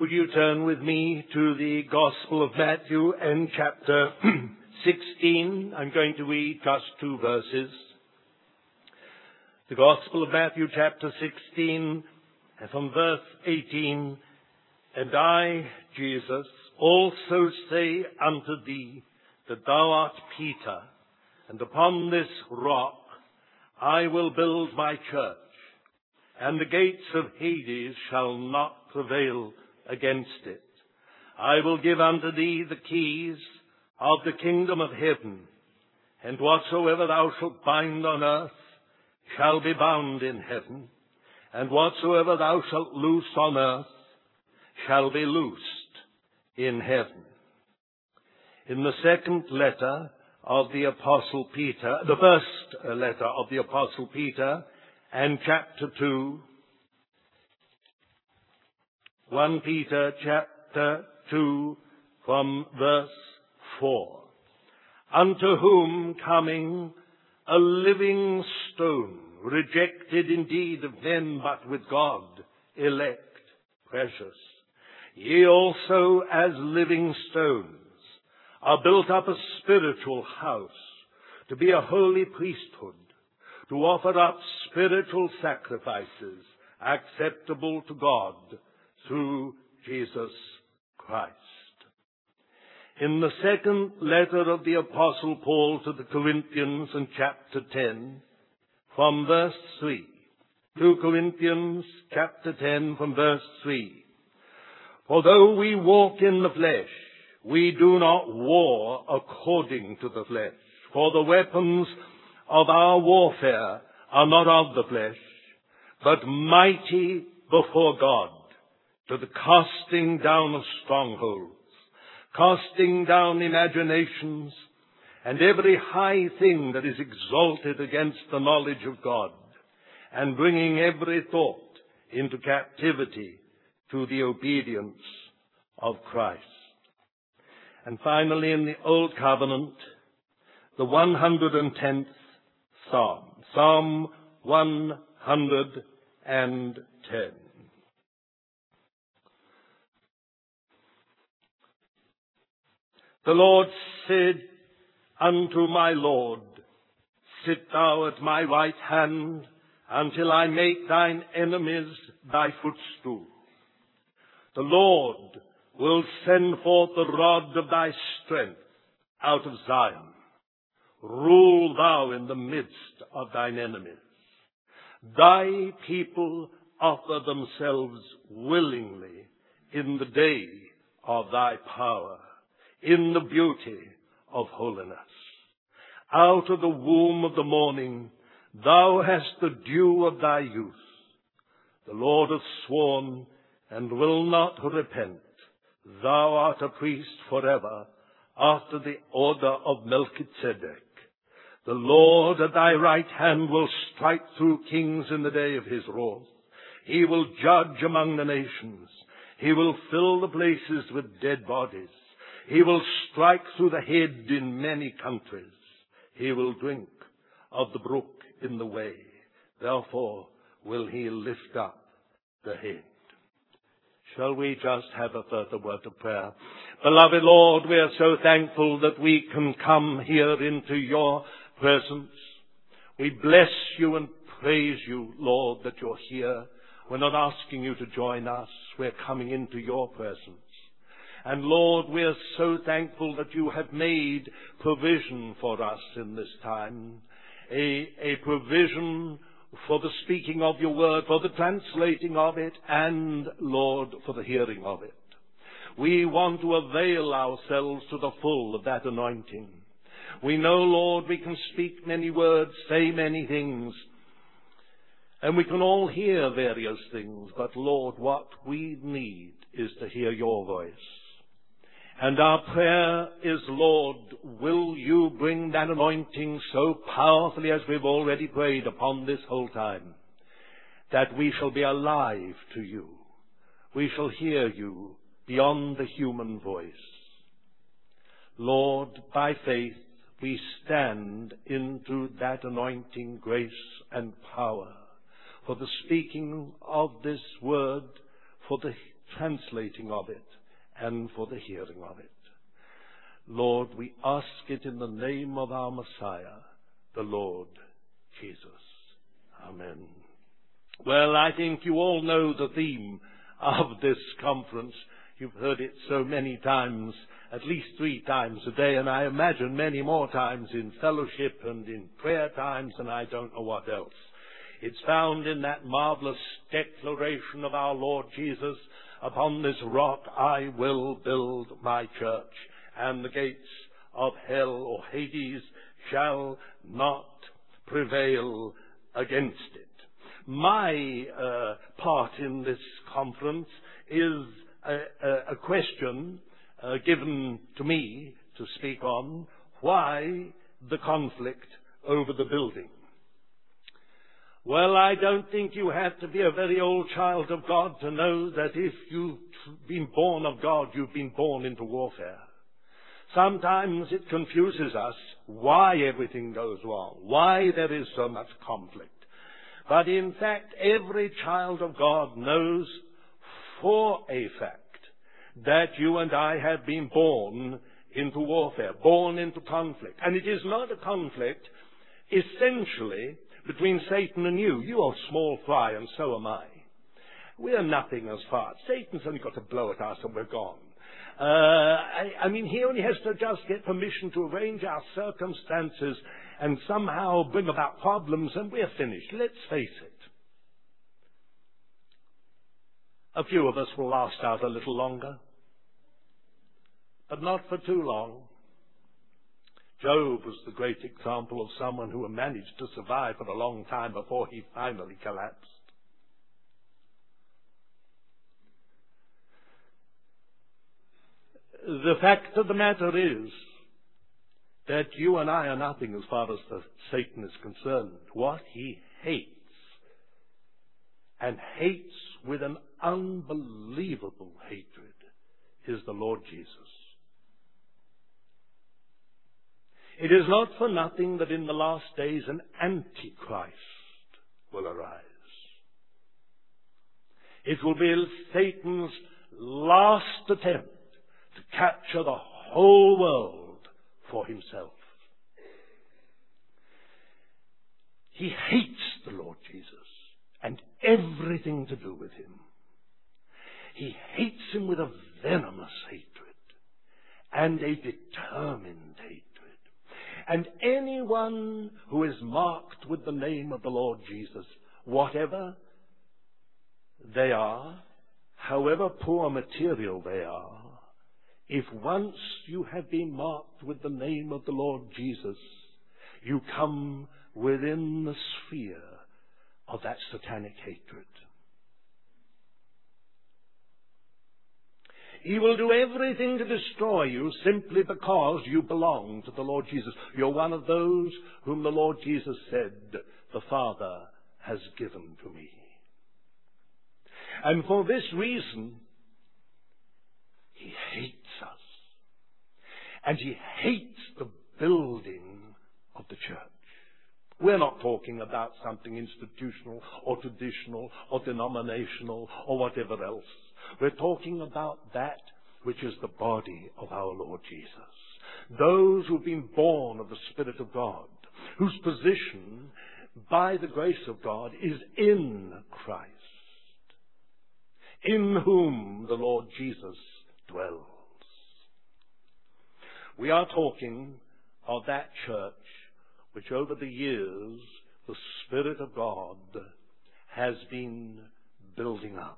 Would you turn with me to the Gospel of Matthew and chapter 16? I'm going to read just 2 verses. The Gospel of Matthew chapter 16 and from verse 18. And I, Jesus, also say unto thee that thou art Peter, and upon this rock I will build my church, and the gates of Hades shall not prevail against it. I will give unto thee the keys of the kingdom of heaven, and whatsoever thou shalt bind on earth shall be bound in heaven, and whatsoever thou shalt loose on earth shall be loosed in heaven. In the second letter of the Apostle Peter, the first letter of the Apostle Peter, and chapter 2, 1 Peter chapter 2 from verse 4. Unto whom coming a living stone, rejected indeed of men, but with God elect, precious. Ye also as living stones are built up a spiritual house, to be a holy priesthood, to offer up spiritual sacrifices acceptable to God through Jesus Christ. In the second letter of the Apostle Paul to the Corinthians in chapter 10, from verse 3. 2 Corinthians chapter 10 from verse 3. For though we walk in the flesh, we do not war according to the flesh. For the weapons of our warfare are not of the flesh, but mighty before God, to the casting down of strongholds, casting down imaginations, and every high thing that is exalted against the knowledge of God, and bringing every thought into captivity to the obedience of Christ. And finally, in the Old Covenant, the 110th Psalm, Psalm 110. The Lord said unto my Lord, sit thou at my right hand, until I make thine enemies thy footstool. The Lord will send forth the rod of thy strength out of Zion. Rule thou in the midst of thine enemies. Thy people offer themselves willingly in the day of thy power, in the beauty of holiness. Out of the womb of the morning thou hast the dew of thy youth. The Lord hath sworn and will not repent. Thou art a priest forever, after the order of Melchizedek. The Lord at thy right hand will strike through kings in the day of his wrath. He will judge among the nations. He will fill the places with dead bodies. He will strike through the head in many countries. He will drink of the brook in the way. Therefore will he lift up the head. Shall we just have a further word of prayer? Beloved Lord, we are so thankful that we can come here into your presence. We bless you and praise you, Lord, that you're here. We're not asking you to join us. We're coming into your presence. And Lord, we are so thankful that you have made provision for us in this time. A provision for the speaking of your word, for the translating of it, and, Lord, for the hearing of it. We want to avail ourselves to the full of that anointing. We know, Lord, we can speak many words, say many things, and we can all hear various things, but, Lord, what we need is to hear your voice. And our prayer is, Lord, will you bring that anointing so powerfully as we've already prayed upon this whole time, that we shall be alive to you. We shall hear you beyond the human voice. Lord, by faith, we stand into that anointing, grace, and power for the speaking of this word, for the translating of it and for the hearing of it. Lord, we ask it in the name of our Messiah, the Lord Jesus. Amen. Well, I think you all know the theme of this conference. You've heard it so many times, at least 3 times a day, and I imagine many more times in fellowship and in prayer times, and I don't know what else. It's found in that marvelous declaration of our Lord Jesus, "Upon this rock I will build my church, and the gates of hell or Hades shall not prevail against it." My part in this conference is a question given to me to speak on: why the conflict over the building? Well, I don't think you have to be a very old child of God to know that if you've been born of God, you've been born into warfare. Sometimes it confuses us why everything goes wrong, why there is so much conflict. But in fact, every child of God knows for a fact that you and I have been born into warfare, born into conflict. And it is not a conflict essentially between Satan and you. You are small fry and so am I. We are nothing as far. Satan's only got to blow at us and we're gone. I mean, he only has to just get permission to arrange our circumstances and somehow bring about problems and we're finished. Let's face it. A few of us will last out a little longer, but not for too long. Job was the great example of someone who managed to survive for a long time before he finally collapsed. The fact of the matter is that you and I are nothing as far as Satan is concerned. What he hates, and hates with an unbelievable hatred, is the Lord Jesus. It is not for nothing that in the last days an Antichrist will arise. It will be Satan's last attempt to capture the whole world for himself. He hates the Lord Jesus and everything to do with him. He hates him with a venomous hatred and a determined hatred. And anyone who is marked with the name of the Lord Jesus, whatever they are, however poor material they are, if once you have been marked with the name of the Lord Jesus, you come within the sphere of that satanic hatred. He will do everything to destroy you simply because you belong to the Lord Jesus. You're one of those whom the Lord Jesus said, "The Father has given to me." And for this reason, he hates us. And he hates the building of the church. We're not talking about something institutional or traditional or denominational or whatever else. We're talking about that which is the body of our Lord Jesus. Those who've been born of the Spirit of God, whose position, by the grace of God, is in Christ, in whom the Lord Jesus dwells. We are talking of that church which over the years the Spirit of God has been building up.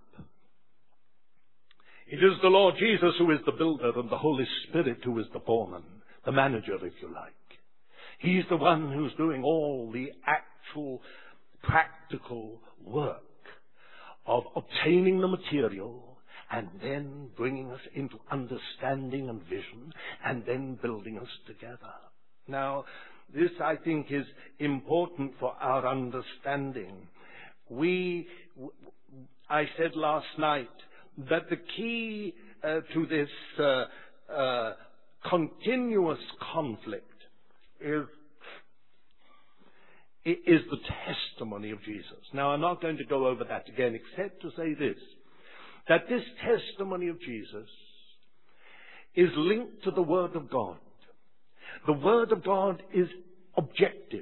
It is the Lord Jesus who is the builder and the Holy Spirit who is the foreman, the manager, if you like. He's the one who's doing all the actual practical work of obtaining the material and then bringing us into understanding and vision and then building us together. Now, this, I think, is important for our understanding. I said last night that the key to this continuous conflict is the testimony of Jesus. Now, I'm not going to go over that again, except to say this, that this testimony of Jesus is linked to the Word of God. The Word of God is objective.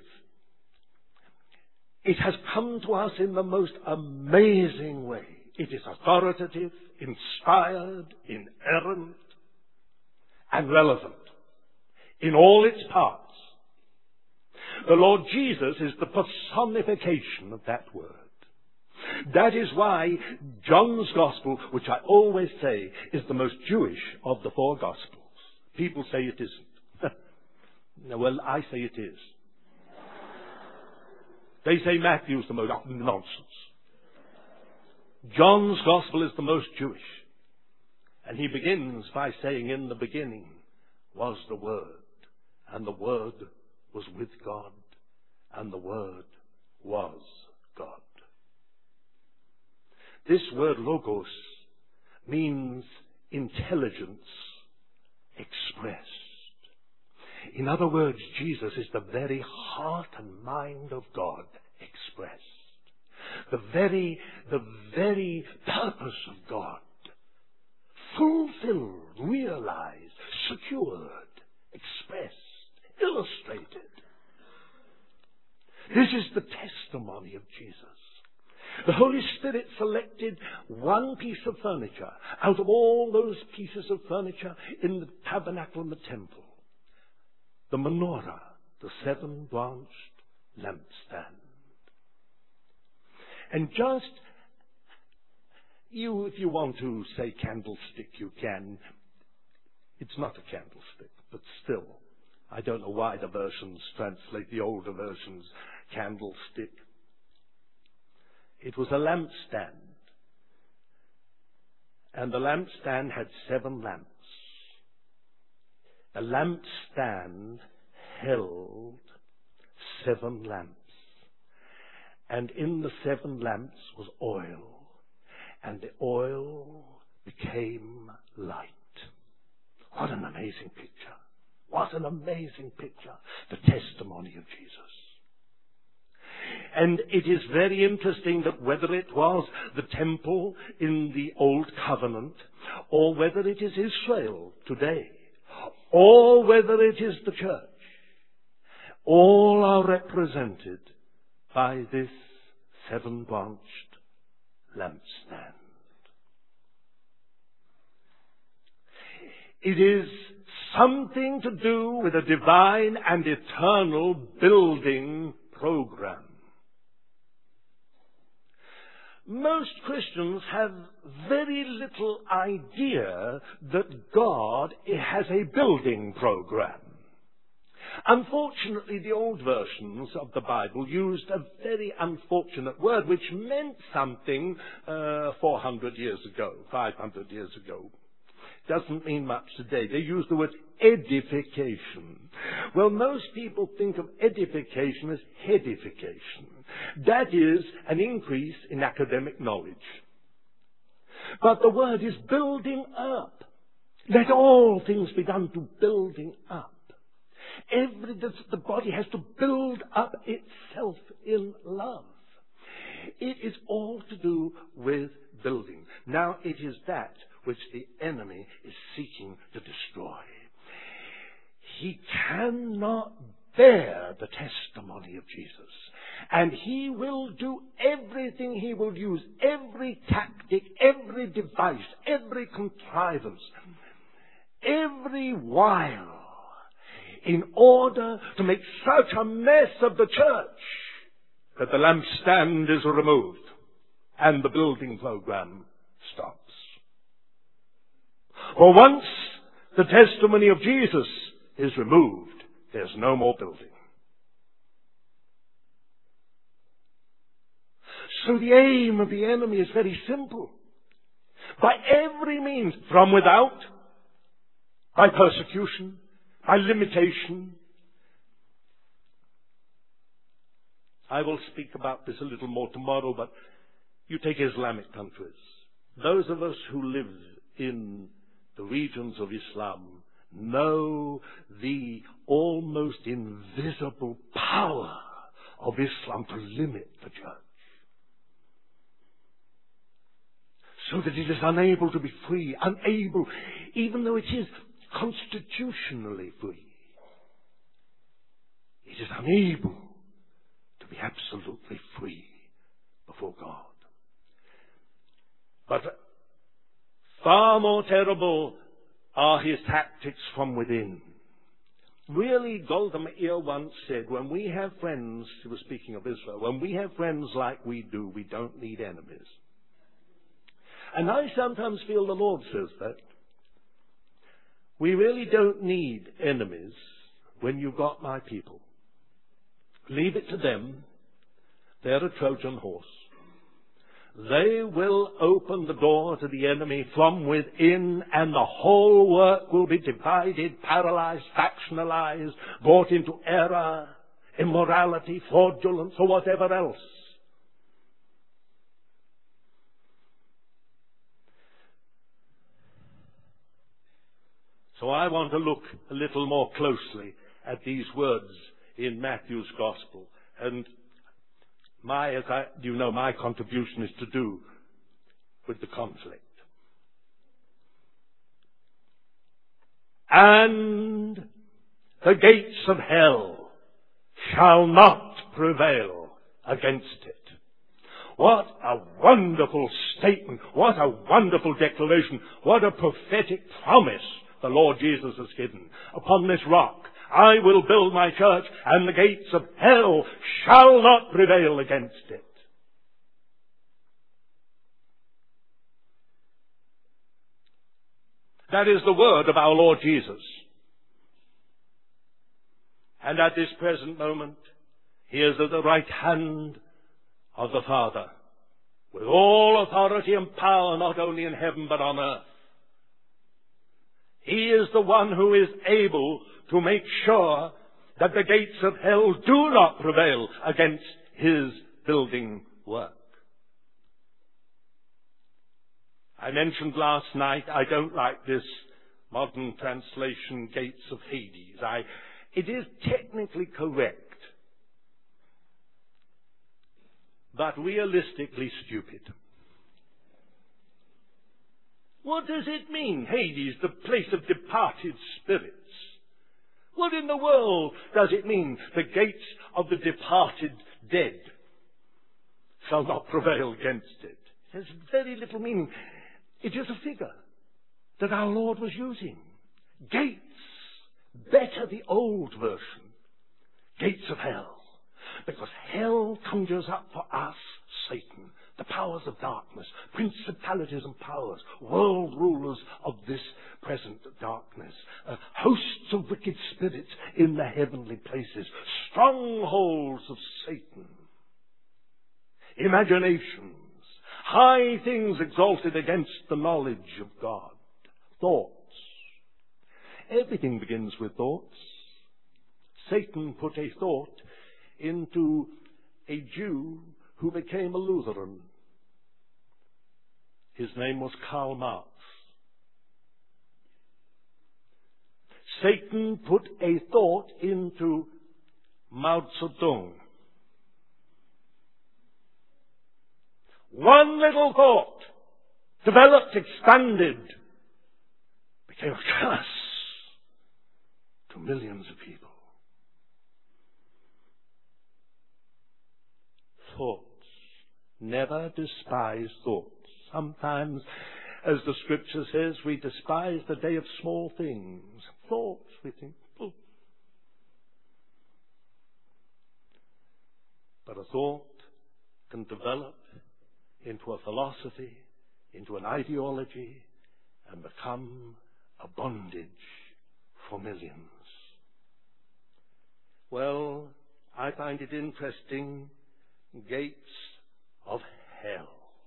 It has come to us in the most amazing way. It is authoritative, inspired, inerrant, and relevant in all its parts. The Lord Jesus is the personification of that Word. That is why John's Gospel, which I always say is the most Jewish of the four Gospels. People say it isn't. Well, I say it is. They say Matthew's the most nonsense. John's Gospel is the most Jewish. And he begins by saying, in the beginning was the Word, and the Word was with God, and the Word was God. This word logos means intelligence expressed. In other words, Jesus is the very heart and mind of God expressed. The very purpose of God. Fulfilled, realized, secured, expressed, illustrated. This is the testimony of Jesus. The Holy Spirit selected one piece of furniture out of all those pieces of furniture in the tabernacle and the temple. The menorah, the seven-branched lampstand. And just, if you want to say candlestick, you can. It's not a candlestick, but still. I don't know why the versions translate the older versions candlestick. It was a lampstand. And the lampstand had 7 lamps. The lampstand held 7 lamps. And in the 7 lamps was oil. And the oil became light. What an amazing picture. What an amazing picture. The testimony of Jesus. And it is very interesting that whether it was the temple in the Old Covenant, or whether it is Israel today, or whether it is the church, all are represented by this 7-branched lampstand. It is something to do with a divine and eternal building program. Most Christians have very little idea that God has a building program. Unfortunately, the old versions of the Bible used a very unfortunate word which meant something 400 years ago, 500 years ago. Doesn't mean much today. They use the word edification. Well, most people think of edification as headification. That is an increase in academic knowledge. But the word is building up. Let all things be done to building up. The body has to build up itself in love. It is all to do with building. Now, it is that which the enemy is seeking to destroy. He cannot bear the testimony of Jesus. And he will do everything, he will use every tactic, every device, every contrivance, every wile, in order to make such a mess of the church that the lampstand is removed and the building program stops. For once the testimony of Jesus is removed, there's no more building. So the aim of the enemy is very simple. By every means, from without, by persecution, by limitation. I will speak about this a little more tomorrow, but you take Islamic countries. Those of us who live in the regions of Islam know the almost invisible power of Islam to limit the church. so that it is unable to be free, unable, even though it is constitutionally free. It is unable to be absolutely free before God. But far more terrible are his tactics from within. Really, Golda Meir once said, when we have friends, he was speaking of Israel, when we have friends like we do, we don't need enemies. And I sometimes feel the Lord says that. We really don't need enemies when you've got my people. Leave it to them. They're a Trojan horse. They will open the door to the enemy from within, and the whole work will be divided, paralyzed, factionalized, brought into error, immorality, fraudulence, or whatever else. So I want to look a little more closely at these words in Matthew's Gospel. And my contribution is to do with the conflict. And the gates of hell shall not prevail against it. What a wonderful statement. What a wonderful declaration. What a prophetic promise the Lord Jesus has given. Upon this rock I will build my church, and the gates of hell shall not prevail against it. That is the word of our Lord Jesus. And at this present moment, he is at the right hand of the Father, with all authority and power, not only in heaven but on earth. He is the one who is able to make sure that the gates of hell do not prevail against his building work. I mentioned last night, I don't like this modern translation, gates of Hades. It is technically correct, but realistically stupid. What does it mean, Hades, the place of departed spirits? What in the world does it mean, the gates of the departed dead shall not prevail against it? It has very little meaning. It is a figure that our Lord was using. Gates. Better the old version. Gates of hell. Because hell conjures up for us Satan, the powers of darkness, principalities and powers, world rulers of this present darkness, hosts of wicked spirits in the heavenly places, strongholds of Satan, imaginations, high things exalted against the knowledge of God, thoughts. Everything begins with thoughts. Satan put a thought into a Jew who became a Lutheran. His name was Karl Marx. Satan put a thought into Mao Zedong. One little thought, developed, expanded, became a curse to millions of people. Thoughts. Never despise thoughts. Sometimes, as the scripture says, we despise the day of small things. Thoughts, we think. Oh. But a thought can develop into a philosophy, into an ideology, and become a bondage for millions. Well, I find it interesting. Gates of hell.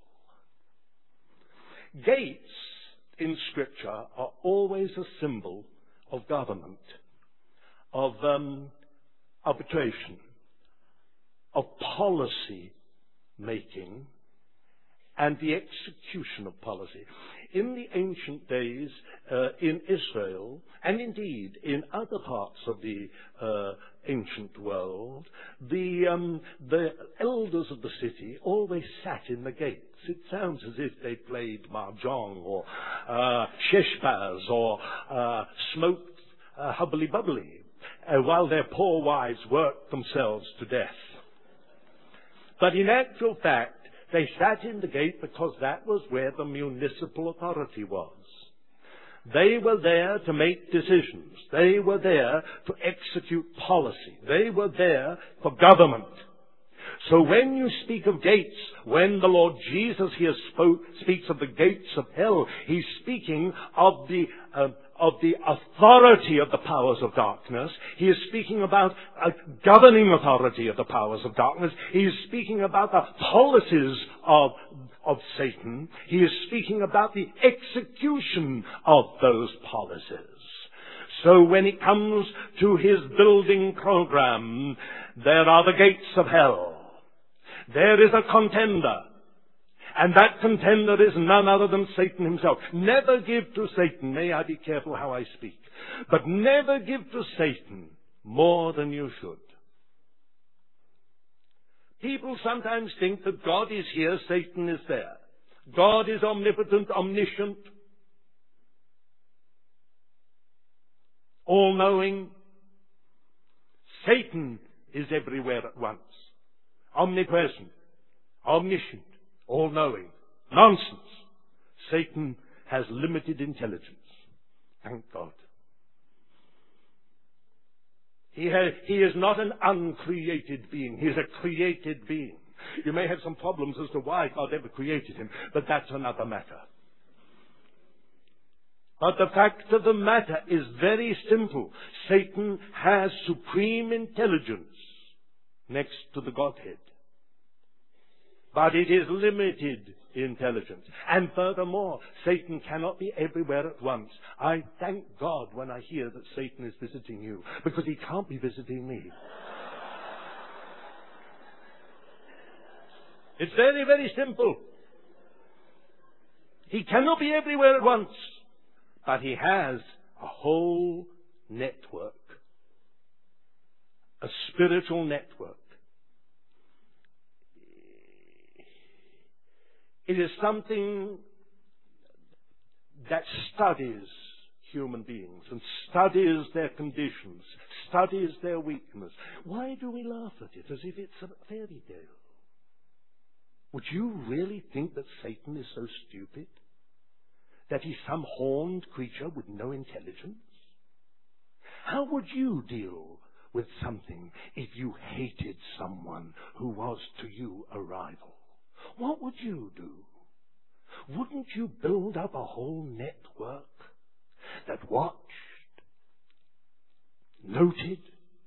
Gates in Scripture are always a symbol of government, of arbitration, of policy making, and the execution of policy. In the ancient days, in Israel, and indeed in other parts of the ancient world, the elders of the city always sat in the gates. It sounds as if they played mahjong or sheshbaz or smoked hubbly-bubbly while their poor wives worked themselves to death. But in actual fact, they sat in the gate because that was where the municipal authority was. They were there to make decisions. They were there to execute policy. They were there for government. So when you speak of gates, when the Lord Jesus here speaks of the gates of hell, he's speaking of the authority of the powers of darkness. He is speaking about a governing authority of the powers of darkness. He is speaking about the policies of Satan. He is speaking about the execution of those policies. So when it comes to his building program, there are the gates of hell. There is a contender. And that contender is none other than Satan himself. Never give to Satan, may I be careful how I speak, but never give to Satan more than you should. People sometimes think that God is here, Satan is there. God is omnipotent, omniscient, all-knowing. Satan is everywhere at once. Omnipresent, omniscient, all-knowing. Nonsense. Satan has limited intelligence. Thank God. He is not an uncreated being. He is a created being. You may have some problems as to why God ever created him, but that's another matter. But the fact of the matter is very simple. Satan has supreme intelligence next to the Godhead. But it is limited intelligence. And furthermore, Satan cannot be everywhere at once. I thank God when I hear that Satan is visiting you, because he can't be visiting me. It's very, very simple. He cannot be everywhere at once, but he has a whole network, a spiritual network. It is something that studies human beings and studies their conditions, studies their weakness. Why do we laugh at it as if it's a fairy tale? Would you really think that Satan is so stupid? That he's some horned creature with no intelligence? How would you deal with something if you hated someone who was to you a rival? What would you do? Wouldn't you build up a whole network that watched, noted,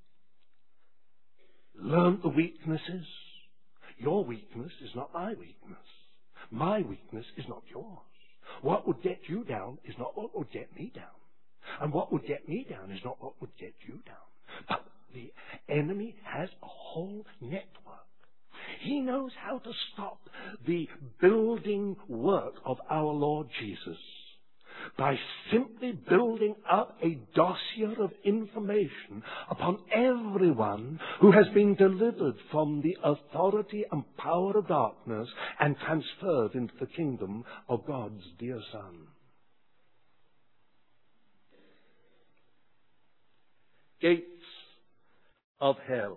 learned the weaknesses? Your weakness is not my weakness. My weakness is not yours. What would get you down is not what would get me down. And what would get me down is not what would get you down. But the enemy has a whole network. He knows how to stop the building work of our Lord Jesus by simply building up a dossier of information upon everyone who has been delivered from the authority and power of darkness and transferred into the kingdom of God's dear Son. Gates of hell,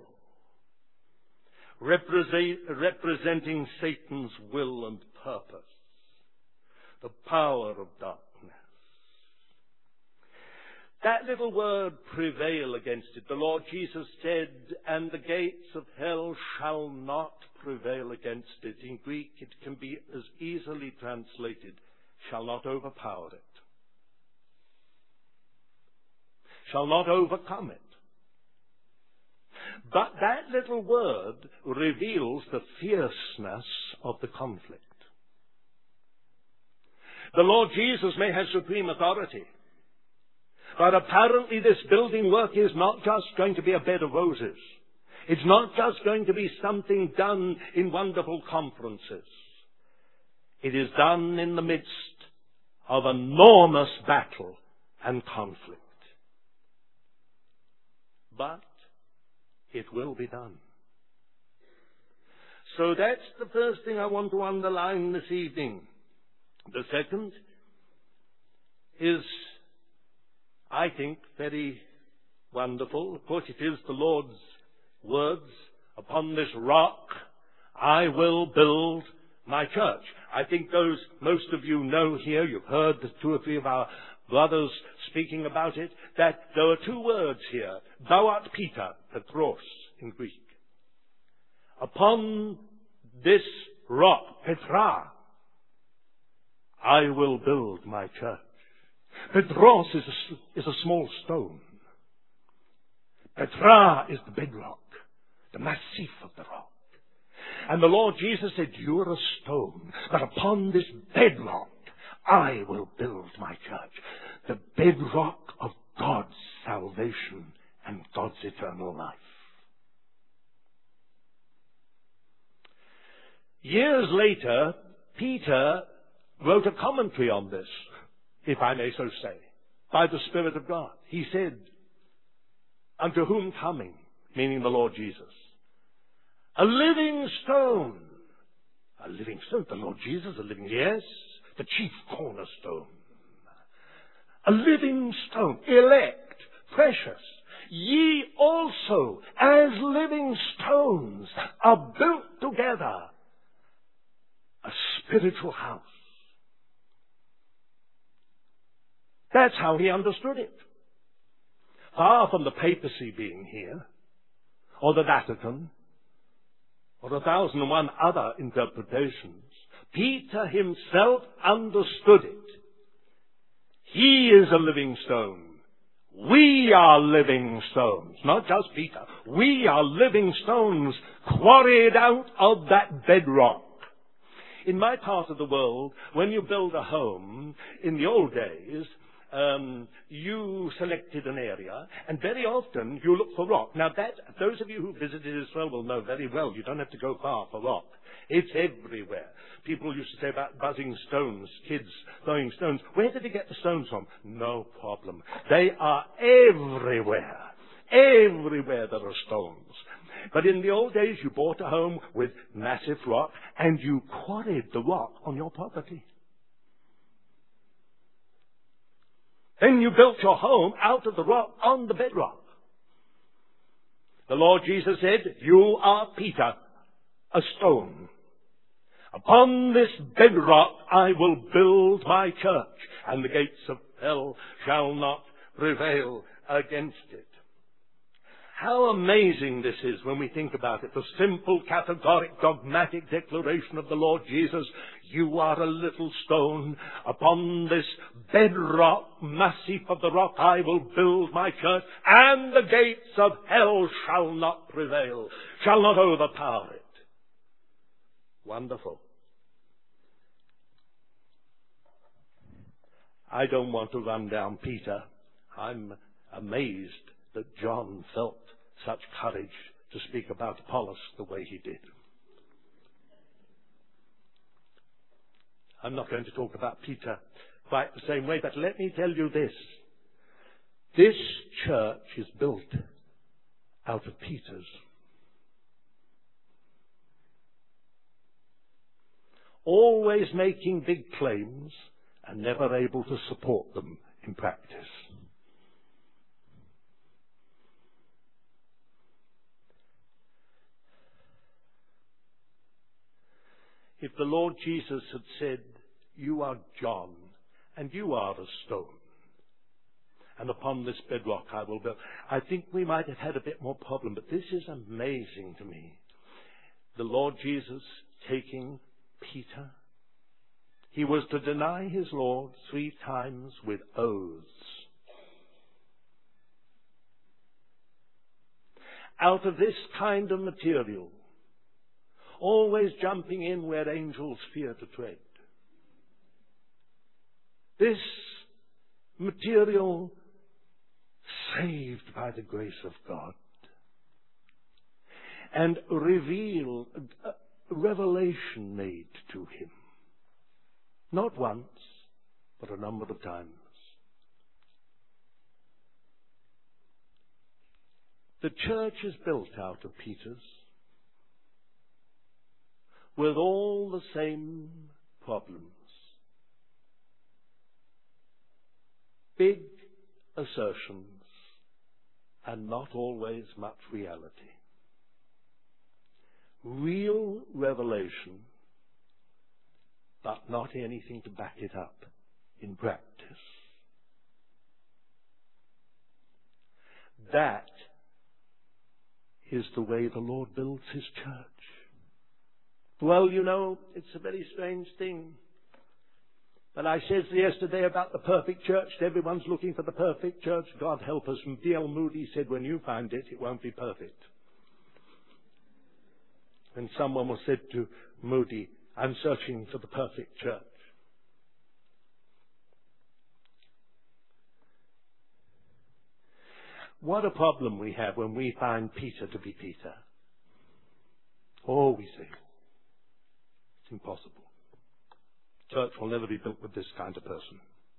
representing Satan's will and purpose, the power of darkness. That little word, prevail against it. The Lord Jesus said, and the gates of hell shall not prevail against it. In Greek, it can be as easily translated, shall not overpower it. Shall not overcome it. But that little word reveals the fierceness of the conflict. The Lord Jesus may have supreme authority, but apparently this building work is not just going to be a bed of roses. It's not just going to be something done in wonderful conferences. It is done in the midst of enormous battle and conflict. But it will be done. So that's the first thing I want to underline this evening. The second is, I think, very wonderful. Of course, it is the Lord's words, "Upon this rock I will build my church." I think most of you know here, you've heard the 2 or 3 of our brothers speaking about it, that there are 2 words here. Thou art Peter, Petros in Greek. Upon this rock, Petra, I will build my church. Petros is a small stone. Petra is the bedrock, the massif of the rock. And the Lord Jesus said, "You're a stone, but upon this bedrock I will build my church." The bedrock of God's salvation and God's eternal life. Years later, Peter wrote a commentary on this, if I may so say, by the Spirit of God. He said, "Unto whom coming," meaning the Lord Jesus, "a living stone." A living stone? The Lord Jesus, a living, yes, the chief cornerstone. A living stone, elect, precious. Ye also, as living stones, are built together a spiritual house. That's how he understood it. Far from the papacy being here, or the Vatican, or 1,001 other interpretations, Peter himself understood it. He is a living stone. We are living stones. Not just Peter. We are living stones quarried out of that bedrock. In my part of the world, when you build a home, in the old days, you selected an area, and very often you look for rock. Now those of you who visited Israel will know very well, you don't have to go far for rock. It's everywhere. People used to say about buzzing stones, kids throwing stones. Where did they get the stones from? No problem. They are everywhere. Everywhere there are stones. But in the old days, you bought a home with massive rock, and you quarried the rock on your property. Then you built your home out of the rock on the bedrock. The Lord Jesus said, "You are Peter, a stone. Upon this bedrock I will build my church, and the gates of hell shall not prevail against it." How amazing this is when we think about it. The simple, categoric, dogmatic declaration of the Lord Jesus, "You are a little stone. Upon this bedrock, massif of the rock, I will build my church, and the gates of hell shall not prevail, shall not overpower it." Wonderful. I don't want to run down Peter. I'm amazed that John felt such courage to speak about Apollos the way he did. I'm not going to talk about Peter quite the same way, but let me tell you this. This church is built out of Peters. Always making big claims and never able to support them in practice. If the Lord Jesus had said, "You are John, and you are a stone, and upon this bedrock I will build," I think we might have had a bit more problem, but this is amazing to me. The Lord Jesus taking Peter. He was to deny his Lord 3 times with oaths. Out of this kind of material, always jumping in where angels fear to tread. This material saved by the grace of God and revealed, revelation made to him. Not once, but a number of times. The church is built out of Peters with all the same problems. Big assertions and not always much reality. Real revelation, but not anything to back it up in practice. That is the way the Lord builds His church. Well, you know, it's a very strange thing. But I said yesterday about the perfect church. Everyone's looking for the perfect church. God help us. And D.L. Moody said, when you find it, it won't be perfect. And someone was said to Moody, I'm searching for the perfect church. What a problem we have when we find Peter to be Peter. Oh, we say, it's impossible. Church will never be built with this kind of person.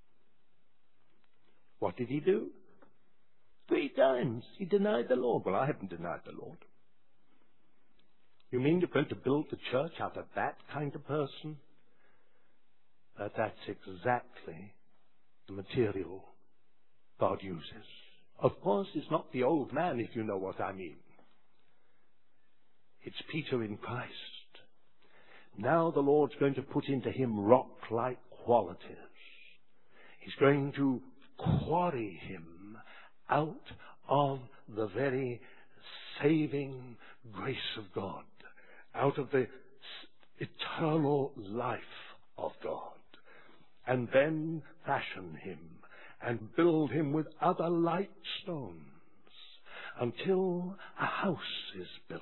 What did he do? 3 times he denied the Lord. Well, I haven't denied the Lord. You mean you're going to build the church out of that kind of person? That's exactly the material God uses. Of course, it's not the old man, if you know what I mean. It's Peter in Christ. Now the Lord's going to put into him rock-like qualities. He's going to quarry him out of the very saving grace of God, out of the eternal life of God, and then fashion him and build him with other light stones until a house is built.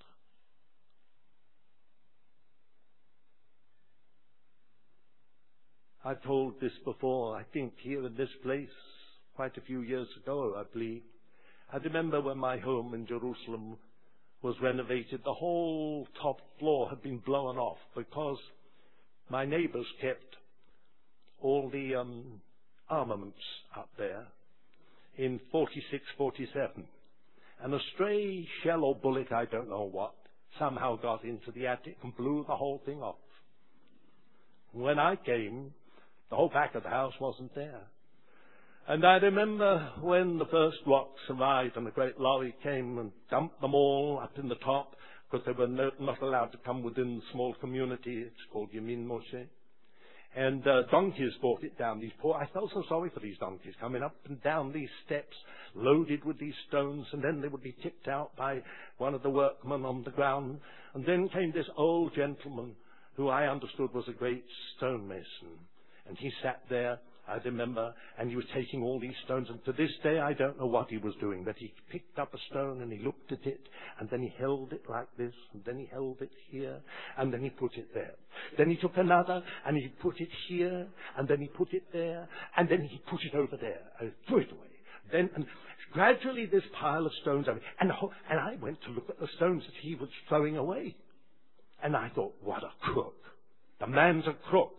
I've told this before, I think here in this place, quite a few years ago, I believe. I remember when my home in Jerusalem was renovated, the whole top floor had been blown off because my neighbors kept all the armaments up there in 46, 47. And a stray shell or bullet, I don't know what, somehow got into the attic and blew the whole thing off. When I came, the whole back of the house wasn't there. And I remember when the first rocks arrived and the great lorry came and dumped them all up in the top, because they were not allowed to come within the small community. It's called Yamin Moshe. And donkeys brought it down. I felt so sorry for these donkeys coming up and down these steps, loaded with these stones, and then they would be tipped out by one of the workmen on the ground. And then came this old gentleman who I understood was a great stonemason. And he sat there, I remember, and he was taking all these stones. And to this day, I don't know what he was doing, but he picked up a stone and he looked at it, and then he held it like this, and then he held it here, and then he put it there. Then he took another, and he put it here, and then he put it there, and then he put it over there, and threw it away. Then, and gradually this pile of stones, and I went to look at the stones that he was throwing away. And I thought, what a crook. The man's a crook.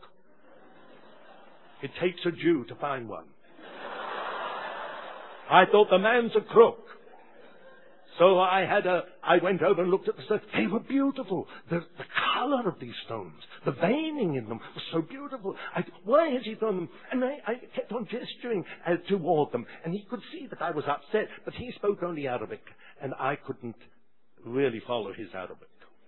It takes a Jew to find one. I thought the man's a crook. So I went over and looked at the stones. They were beautiful. The color of these stones, the veining in them was so beautiful. Why has he done them? And I kept on gesturing toward them. And he could see that I was upset, but he spoke only Arabic, and I couldn't really follow his Arabic.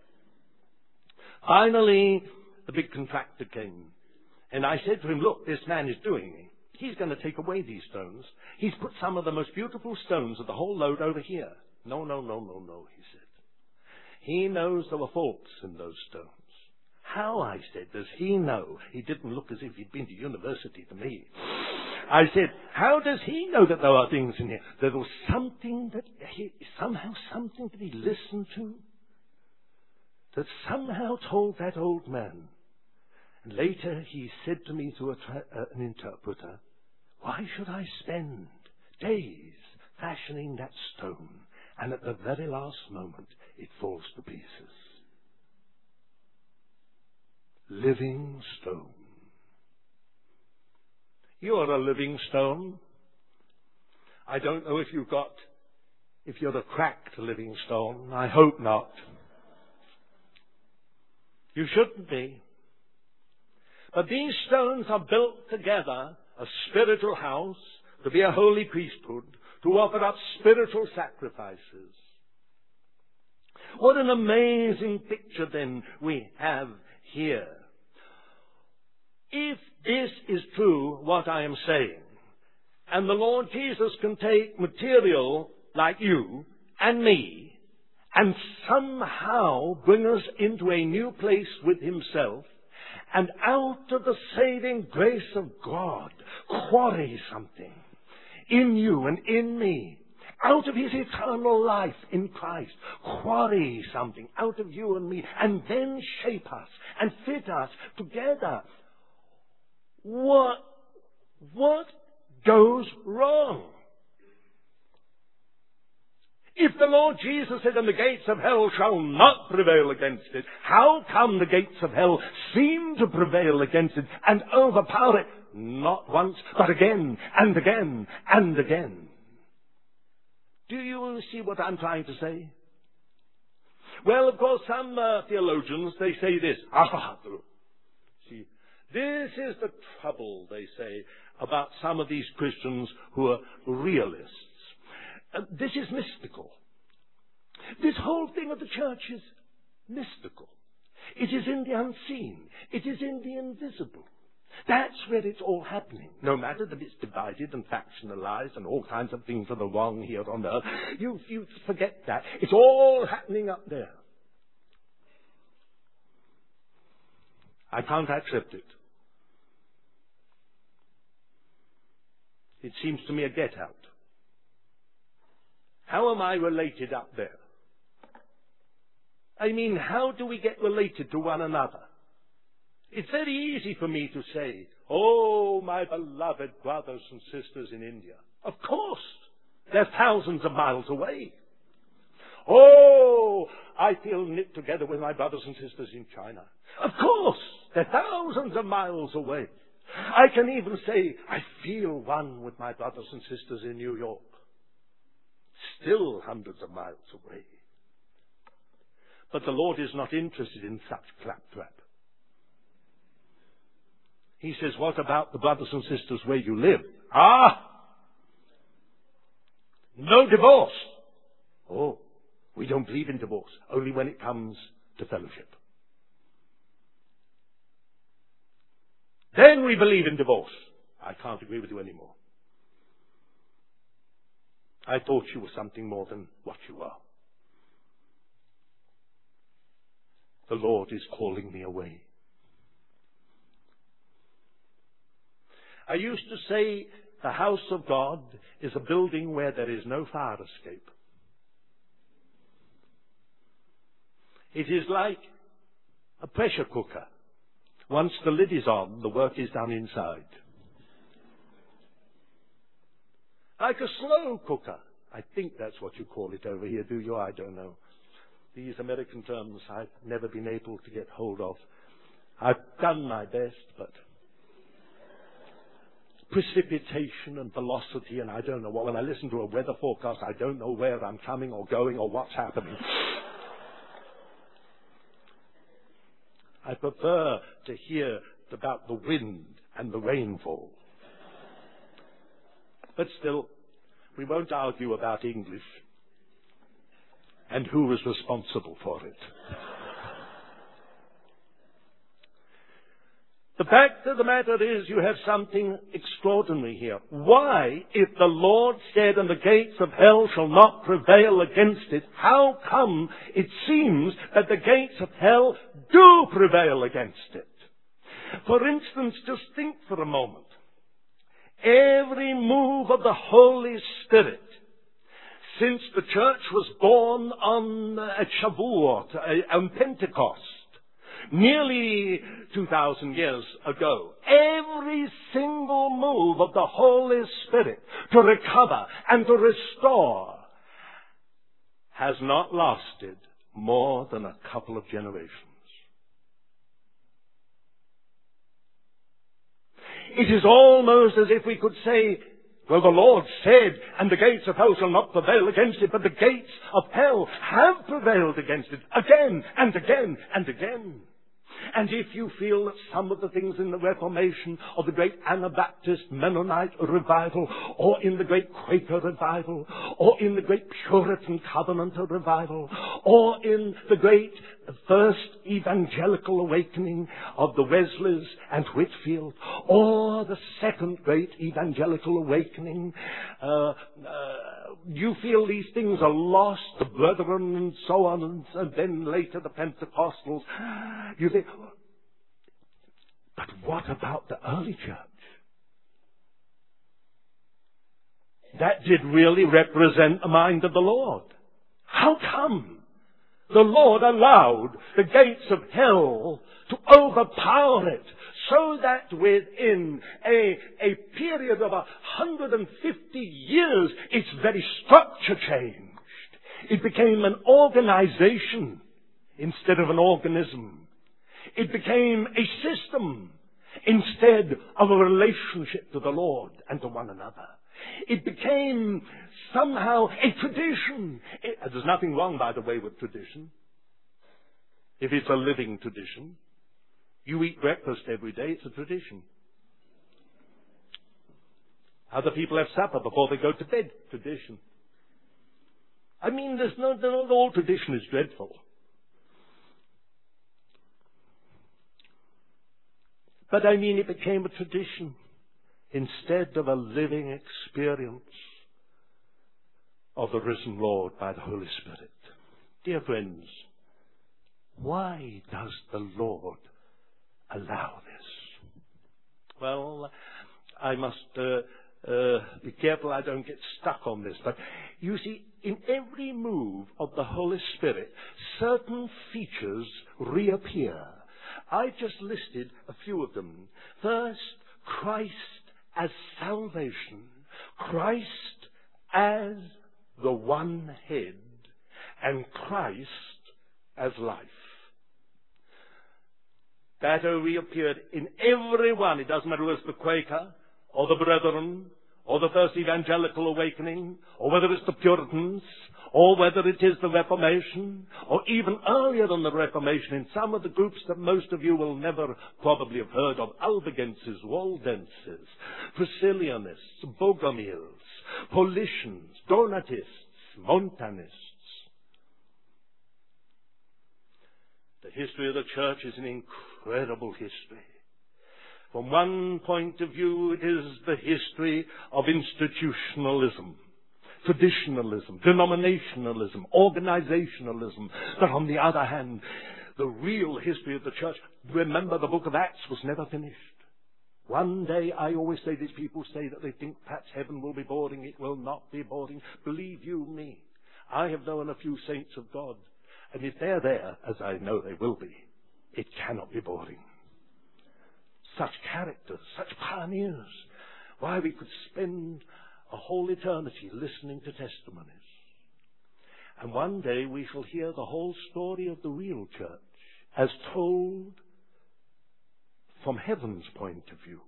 Finally, the big contractor came. And I said to him, look, this man is doing me. He's going to take away these stones. He's put some of the most beautiful stones of the whole load over here. No, he said. He knows there were faults in those stones. How, I said, does he know? He didn't look as if he'd been to university to me. I said, how does he know that there are things in here? There was something that he listened to that somehow told that old man. And later he said to me through an interpreter, why should I spend days fashioning that stone, and at the very last moment it falls to pieces? Living stone. You are a living stone. I don't know if you're a cracked living stone. I hope not. You shouldn't be. But these stones are built together, a spiritual house, to be a holy priesthood, to offer up spiritual sacrifices. What an amazing picture then we have here. If this is true, what I am saying, and the Lord Jesus can take material like you and me and somehow bring us into a new place with himself, and out of the saving grace of God, quarry something in you and in me, out of his eternal life in Christ, quarry something out of you and me, and then shape us and fit us together. What goes wrong? If the Lord Jesus said, and the gates of hell shall not prevail against it, how come the gates of hell seem to prevail against it and overpower it? Not once, but again and again and again. Do you see what I'm trying to say? Well, of course, some theologians, they say this. See, this is the trouble, they say, about some of these Christians who are realists. This is mystical. This whole thing of the church is mystical. It is in the unseen. It is in the invisible. That's where it's all happening. No matter that it's divided and factionalized and all kinds of things are the wrong here on earth, you forget that. It's all happening up there. I can't accept it. It seems to me a get-out. How am I related up there? I mean, how do we get related to one another? It's very easy for me to say, oh, my beloved brothers and sisters in India. Of course, they're thousands of miles away. Oh, I feel knit together with my brothers and sisters in China. Of course, they're thousands of miles away. I can even say, I feel one with my brothers and sisters in New York. Still hundreds of miles away. But the Lord is not interested in such claptrap. He says, what about the brothers and sisters where you live? No divorce. Oh, we don't believe in divorce, only when it comes to fellowship. Then we believe in divorce. I can't agree with you anymore. I thought you were something more than what you are. The Lord is calling me away. I used to say the house of God is a building where there is no fire escape. It is like a pressure cooker. Once the lid is on, the work is done inside. Like a slow cooker. I think that's what you call it over here, do you? I don't know. These American terms I've never been able to get hold of. I've done my best, but precipitation and velocity and I don't know what. When I listen to a weather forecast, I don't know where I'm coming or going or what's happening. I prefer to hear about the wind and the rainfall. But still, we won't argue about English and who is responsible for it. The fact of the matter is you have something extraordinary here. Why, if the Lord said, and the gates of hell shall not prevail against it, how come it seems that the gates of hell do prevail against it? For instance, just think for a moment. Every move of the Holy Spirit since the church was born at Shavuot, on Pentecost, nearly 2,000 years ago, every single move of the Holy Spirit to recover and to restore has not lasted more than a couple of generations. it is almost as if we could say, well, the Lord said, and the gates of hell shall not prevail against it, but the gates of hell have prevailed against it again and again and again. And if you feel that some of the things in the Reformation, or the great Anabaptist Mennonite revival, or in the great Quaker revival, or in the great Puritan Covenanter revival, or in the great first evangelical awakening of the Wesleys and Whitfield, or the second great evangelical awakening, you feel these things are lost, the Brethren and so on, and then later the Pentecostals, you think, but what about the early church? That did really represent the mind of the Lord. How come the Lord allowed the gates of hell to overpower it, so that within a period of 150 years, its very structure changed? It became an organization instead of an organism. It became a system instead of a relationship to the Lord and to one another. It became somehow a tradition. There's nothing wrong, by the way, with tradition, if it's a living tradition. You eat breakfast every day, it's a tradition. Other people have supper before they go to bed, tradition. I mean, not all tradition is dreadful. But I mean, it became a tradition instead of a living experience of the risen Lord by the Holy Spirit. Dear friends, why does the Lord allow this? Well, I must be careful I don't get stuck on this, but you see, in every move of the Holy Spirit, certain features reappear. I just listed a few of them. First, Christ as salvation, Christ as the one head, and Christ as life. That reappeared in every one. It doesn't matter whether it's the Quaker, or the Brethren, or the First Evangelical Awakening, or whether it's the Puritans, or whether it is the Reformation, or even earlier than the Reformation, in some of the groups that most of you will never probably have heard of: Albigenses, Waldenses, Priscillianists, Bogomils, Paulicians, Donatists, Montanists. The history of the church is an incredible history. From one point of view, it is the history of institutionalism, traditionalism, denominationalism, organizationalism. But on the other hand, the real history of the church, remember, the book of Acts was never finished. One day, I always say, these people say that they think perhaps heaven will be boring. It will not be boring. Believe you me, I have known a few saints of God, and if they're there, as I know they will be, it cannot be boring. Such characters, such pioneers. Why, we could spend a whole eternity listening to testimonies. And one day we shall hear the whole story of the real church as told from heaven's point of view.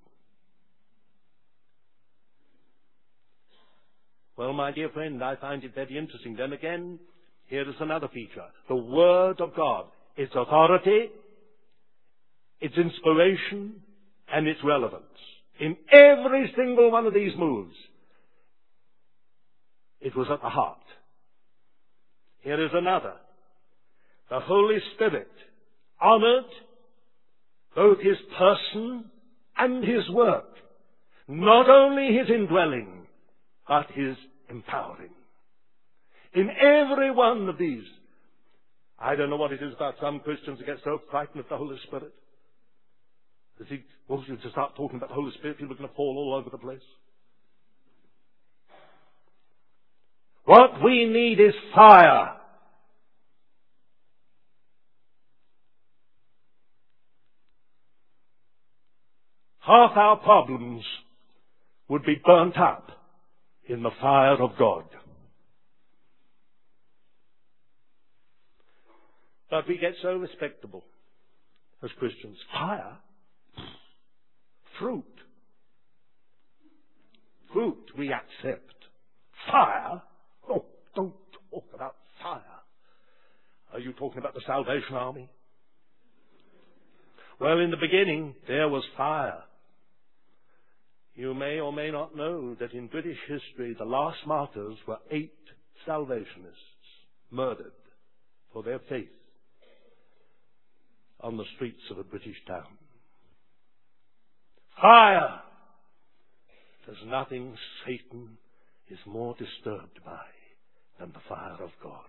Well, my dear friend, I find it very interesting. Then again, here is another feature. The Word of God, its authority, its inspiration, and its relevance. In every single one of these moves, it was at the heart. Here is another. The Holy Spirit honored both His person and His work. Not only His indwelling, but His empowering. In every one of these, I don't know what it is about some Christians who get so frightened of the Holy Spirit. Does He wants you to start talking about the Holy Spirit, people are going to fall all over the place? What we need is fire. Half our problems would be burnt up in the fire of God. But we get so respectable as Christians. Fire? Fruit? fruit we accept. Fire? Oh, don't talk about fire. Are you talking about the Salvation Army? Well, in the beginning, there was fire. You may or may not know that in British history, the last martyrs were 8 Salvationists murdered for their faith on the streets of a British town. Fire! There's nothing Satan is more disturbed by than the fire of God.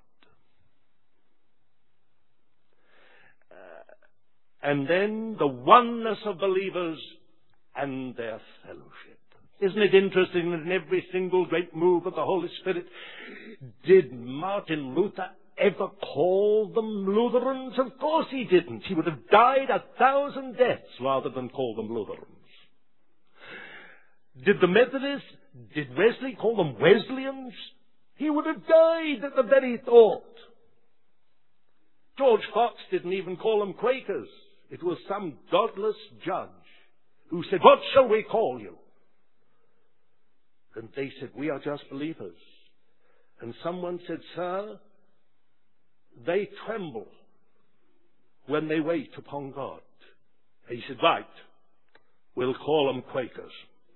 And then the oneness of believers and their fellowship. Isn't it interesting that in every single great move of the Holy Spirit, did Martin Luther ever call them Lutherans? Of course he didn't. He would have died 1,000 deaths rather than call them Lutherans. Did the Methodists, did Wesley call them Wesleyans? He would have died at the very thought. George Fox didn't even call them Quakers. It was some godless judge who said, "What shall we call you?" And they said, "We are just believers." And someone said, "Sir, they tremble when they wait upon God." And he said, "Right, we'll call them Quakers."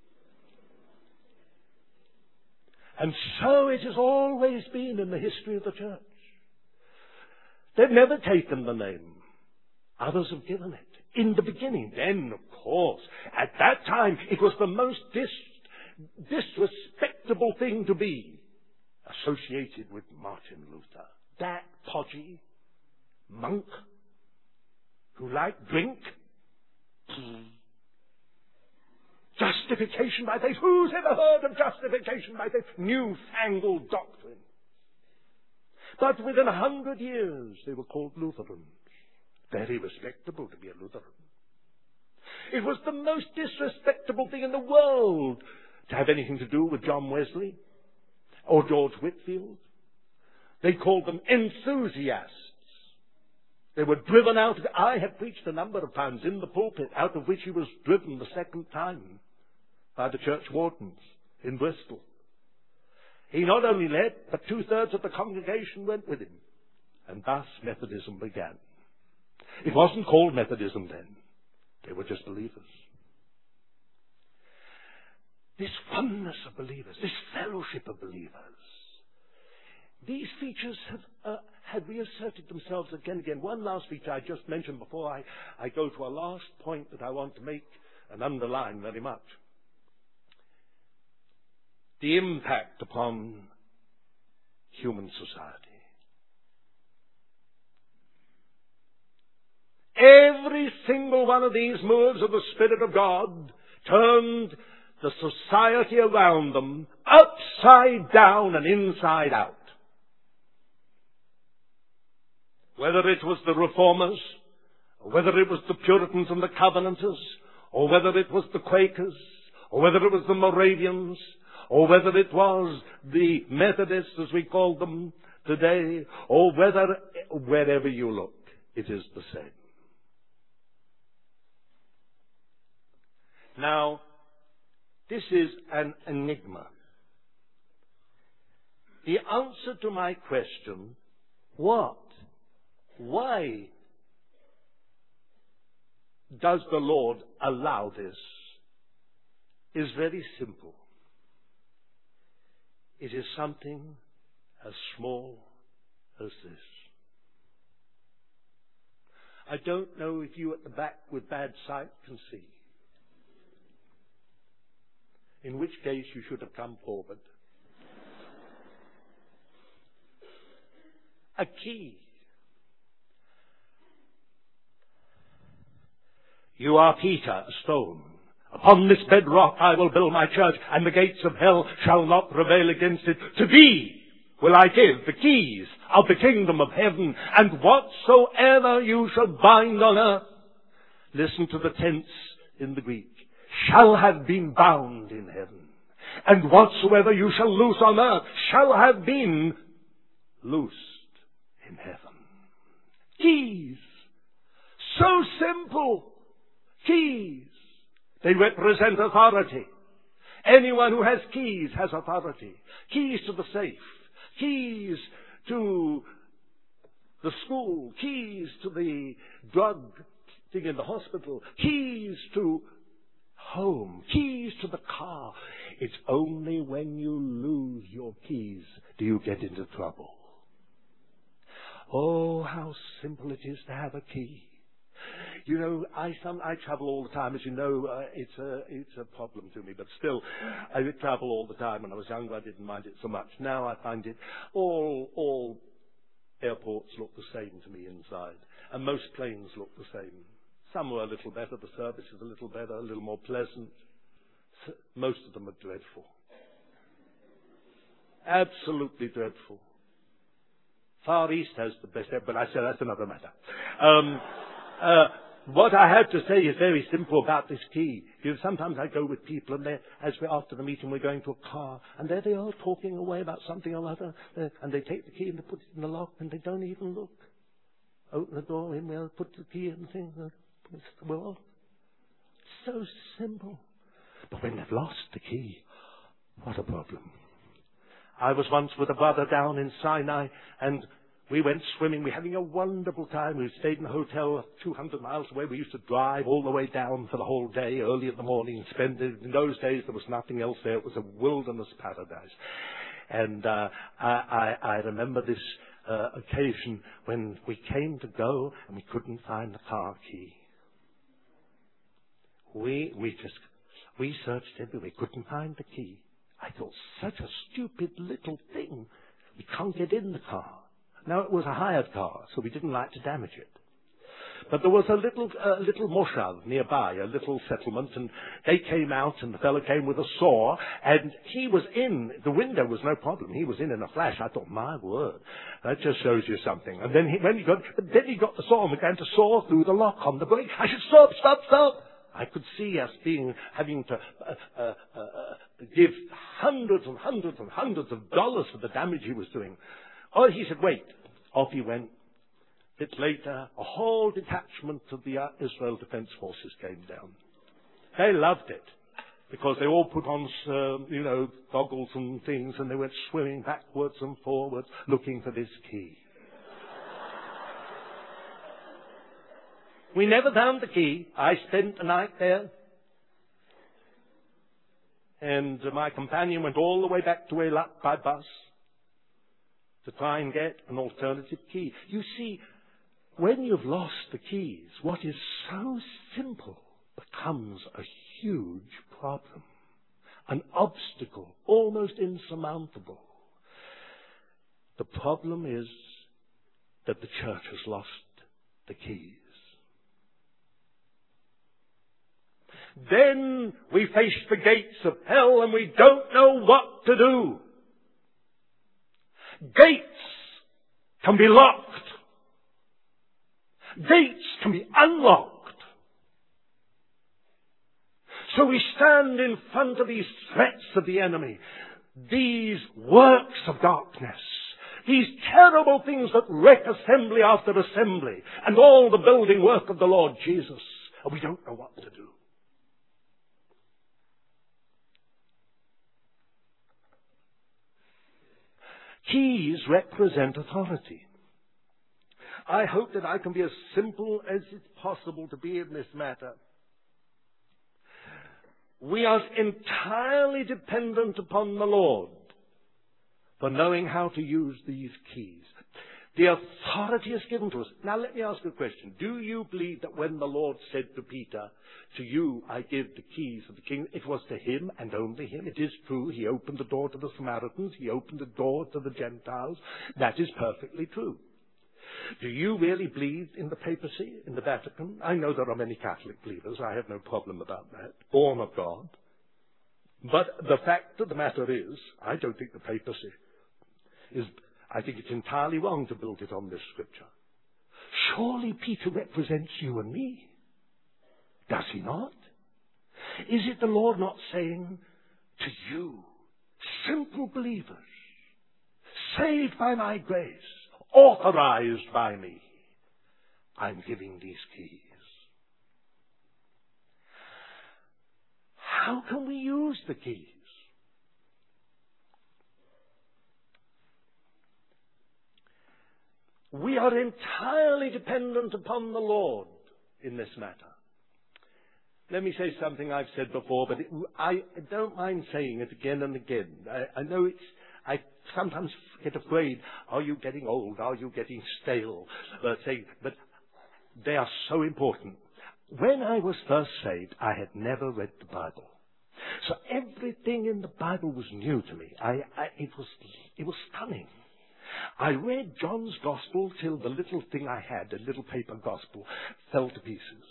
And so it has always been in the history of the church. They've never taken the name. Others have given it. In the beginning, then, of course, at that time, it was the most disrespectable thing to be associated with Martin Luther. That podgy monk who liked drink. Justification by faith. Who's ever heard of justification by faith? Newfangled doctrine. But within 100 years, they were called Lutherans. Very respectable to be a Lutheran. It was the most disrespectable thing in the world to have anything to do with John Wesley or George Whitefield. They called them enthusiasts. They were driven out of it. I have preached a number of times in the pulpit, out of which he was driven the second time by the church wardens in Bristol. He not only led, but 2/3 of the congregation went with him. And thus Methodism began. It wasn't called Methodism then. They were just believers. This oneness of believers, this fellowship of believers, these features have reasserted themselves again and again. One last feature I just mentioned before I go to a last point that I want to make and underline very much. The impact upon human society. Every single one of these moves of the Spirit of God turned the society around them upside down and inside out. Whether it was the Reformers, or whether it was the Puritans and the Covenanters, or whether it was the Quakers, or whether it was the Moravians, or whether it was the Methodists, as we call them today, or wherever you look, it is the same. Now, this is an enigma. The answer to my question, why does the Lord allow this, is very simple. It is something as small as this. I don't know if you at the back with bad sight can see. In which case you should have come forward. A key. You are Peter, a stone. Upon this bedrock I will build my church, and the gates of hell shall not prevail against it. To thee will I give the keys of the kingdom of heaven, and whatsoever you shall bind on earth, listen to the tense in the Greek, shall have been bound in heaven. And whatsoever you shall loose on earth shall have been loosed in heaven. Keys. So simple. Keys. They represent authority. Anyone who has keys has authority. Keys to the safe. Keys to the school. Keys to the drug thing in the hospital. Keys to home. Keys to the car. It's only when you lose your keys do you get into trouble. Oh, how simple it is to have a key. You know, I travel all the time. As you know, it's a problem to me. But still, I would travel all the time. When I was younger, I didn't mind it so much. Now I find it all airports look the same to me inside. And most planes look the same. Some are a little better. The service is a little better, a little more pleasant. Most of them are dreadful. Absolutely dreadful. Far East has the best, but I said that's another matter. What I have to say is very simple about this key. You know, sometimes I go with people, and after the meeting we're going to a car, and there they are talking away about something or other, and they take the key and they put it in the lock, and they don't even look. Open the door in, we'll put the key in the thing, well, so simple. But when they've lost the key, what a problem. I was once with a brother down in Sinai, and we went swimming. We were having a wonderful time. We stayed in a hotel 200 miles away. We used to drive all the way down for the whole day, early in the morning, and spend it. In those days, there was nothing else there. It was a wilderness paradise. And I remember this occasion when we came to go, and we couldn't find the car key. We searched everywhere. We couldn't find the key. I thought, such a stupid little thing. We can't get in the car. Now, it was a hired car, so we didn't like to damage it. But there was a little moshav nearby, a little settlement, and they came out, and the fellow came with a saw, and he was in. The window was no problem. He was in a flash. I thought, my word, that just shows you something. And then he got the saw and began to saw through the lock on the brake. I said, stop. I could see us having to give hundreds and hundreds and hundreds of dollars for the damage he was doing. Oh, he said, wait. Off he went. A bit later, a whole detachment of the Israel Defense Forces came down. They loved it because they all put on, goggles and things, and they went swimming backwards and forwards looking for this key. We never found the key. I spent the night there. And my companion went all the way back to Eilat by bus to try and get an alternative key. You see, when you've lost the keys, what is so simple becomes a huge problem, an obstacle, almost insurmountable. The problem is that the church has lost the keys. Then we face the gates of hell and we don't know what to do. Gates can be locked. Gates can be unlocked. So we stand in front of these threats of the enemy, these works of darkness, these terrible things that wreck assembly after assembly, and all the building work of the Lord Jesus, and we don't know what to do. Keys represent authority. I hope that I can be as simple as it's possible to be in this matter. We are entirely dependent upon the Lord for knowing how to use these keys. The authority is given to us. Now let me ask you a question. Do you believe that when the Lord said to Peter, to you I give the keys of the kingdom, it was to him and only him? It is true. He opened the door to the Samaritans. He opened the door to the Gentiles. That is perfectly true. Do you really believe in the papacy, in the Vatican? I know there are many Catholic believers. I have no problem about that. Born of God. But the fact of the matter is, I don't think the papacy is... I think it's entirely wrong to build it on this scripture. Surely Peter represents you and me. Does he not? Is it the Lord not saying to you, simple believers, saved by my grace, authorized by me, I'm giving these keys. how can we use the keys? We are entirely dependent upon the Lord in this matter. Let me say something I've said before, but I don't mind saying it again and again. I know I sometimes get afraid, are you getting old? Are you getting stale? But they are so important. When I was first saved, I had never read the Bible. So everything in the Bible was new to me. It was stunning. I read John's Gospel till the little thing I had, a little paper Gospel, fell to pieces.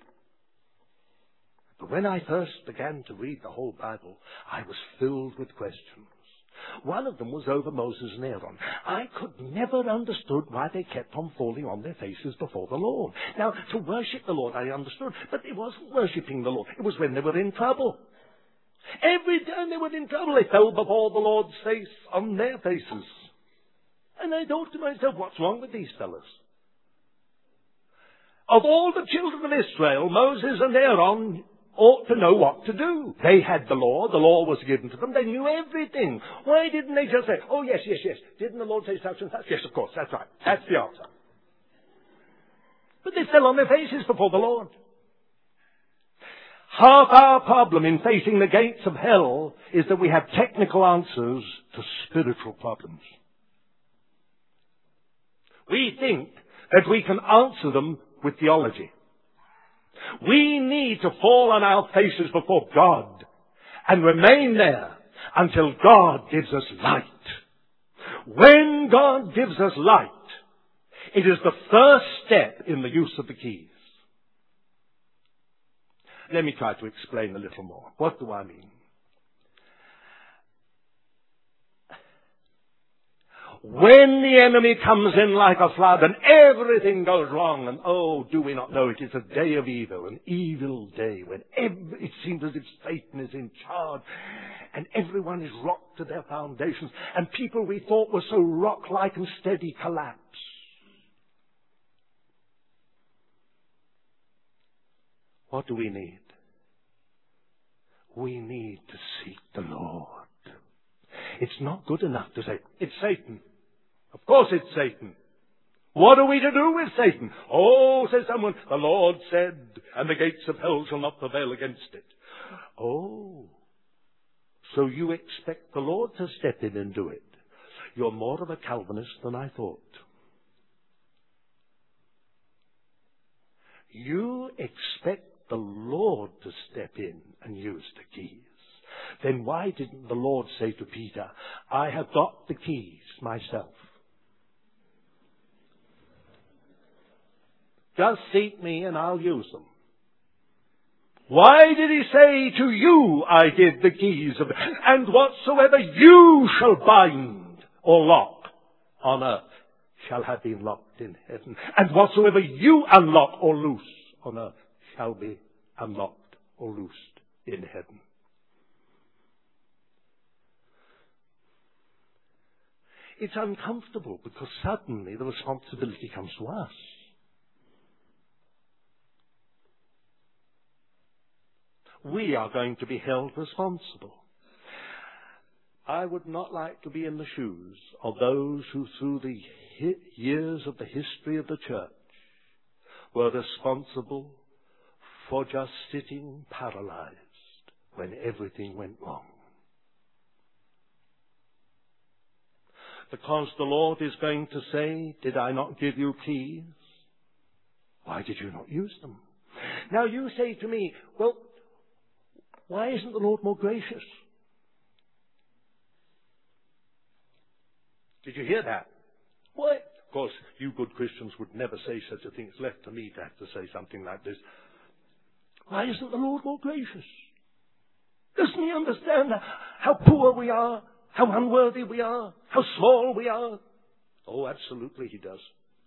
But when I first began to read the whole Bible, I was filled with questions. One of them was over Moses and Aaron. I could never understood why they kept on falling on their faces before the Lord. Now, to worship the Lord, I understood, but it wasn't worshipping the Lord. It was when they were in trouble. Every time they were in trouble, they fell before the Lord's face on their faces. And I thought to myself, what's wrong with these fellas? Of all the children of Israel, Moses and Aaron ought to know what to do. They had the law was given to them, they knew everything. Why didn't they just say, oh yes, didn't the Lord say such and such? Yes, of course, that's right, that's the answer. But they fell on their faces before the Lord. Half our problem in facing the gates of hell is that we have technical answers to spiritual problems. We think that we can answer them with theology. We need to fall on our faces before God and remain there until God gives us light. When God gives us light, it is the first step in the use of the keys. Let me try to explain a little more. What do I mean? When the enemy comes in like a flood and everything goes wrong, and oh, do we not know it is a day of evil, an evil day, when it seems as if Satan is in charge and everyone is rocked to their foundations, and people we thought were so rock-like and steady collapse. What do we need? We need to seek the Lord. It's not good enough to say, it's Satan. Of course it's Satan. What are we to do with Satan? Oh, says someone, the Lord said, and the gates of hell shall not prevail against it. Oh, so you expect the Lord to step in and do it. You're more of a Calvinist than I thought. You expect the Lord to step in and use the keys. Then why didn't the Lord say to Peter, I have got the keys myself. Just seek me and I'll use them. Why did he say to you, I give the keys of, and whatsoever you shall bind or lock on earth shall have been locked in heaven. And whatsoever you unlock or loose on earth shall be unlocked or loosed in heaven. It's uncomfortable because suddenly the responsibility comes to us. We are going to be held responsible. I would not like to be in the shoes of those who through the years of the history of the church were responsible for just sitting paralyzed when everything went wrong. Because the Lord is going to say, did I not give you keys? Why did you not use them? Now you say to me, well, why isn't the Lord more gracious? Did you hear that? Why? Of course, you good Christians would never say such a thing. It's left to me to have to say something like this. Why isn't the Lord more gracious? Doesn't he understand how poor we are? How unworthy we are? How small we are? Oh, absolutely he does.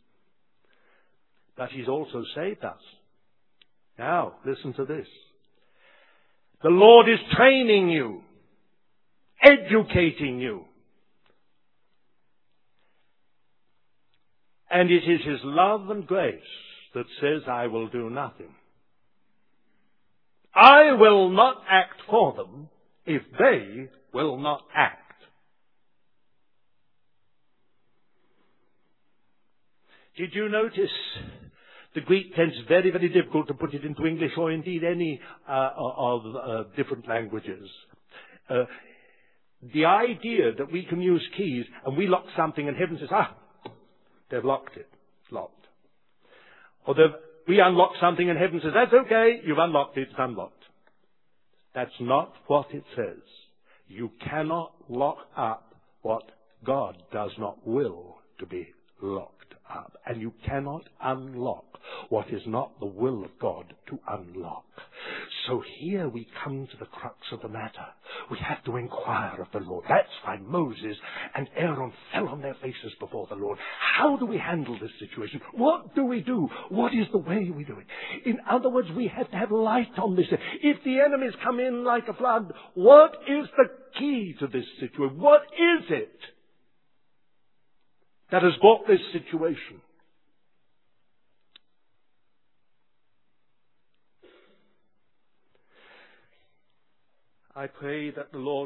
But he's also saved us. Now, listen to this. The Lord is training you, educating you. And it is his love and grace that says, I will do nothing I will not act for them if they will not act. Did you notice the Greek tense is very, very difficult to put it into English or indeed any of different languages. The idea that we can use keys and we lock something and heaven says, they've locked it. It's locked. Or we unlock something and heaven says, that's okay, you've unlocked it, it's unlocked. That's not what it says. You cannot lock up what God does not will to be locked up. And you cannot unlock what is not the will of God to unlock. So here we come to the crux of the matter. We have to inquire of the Lord. That's why Moses and Aaron fell on their faces before the Lord. How do we handle this situation? What do we do? What is the way we do it? In other words, we have to have light on this. If the enemies come in like a flood, what is the key to this situation? What is it that has brought this situation? I pray that the Lord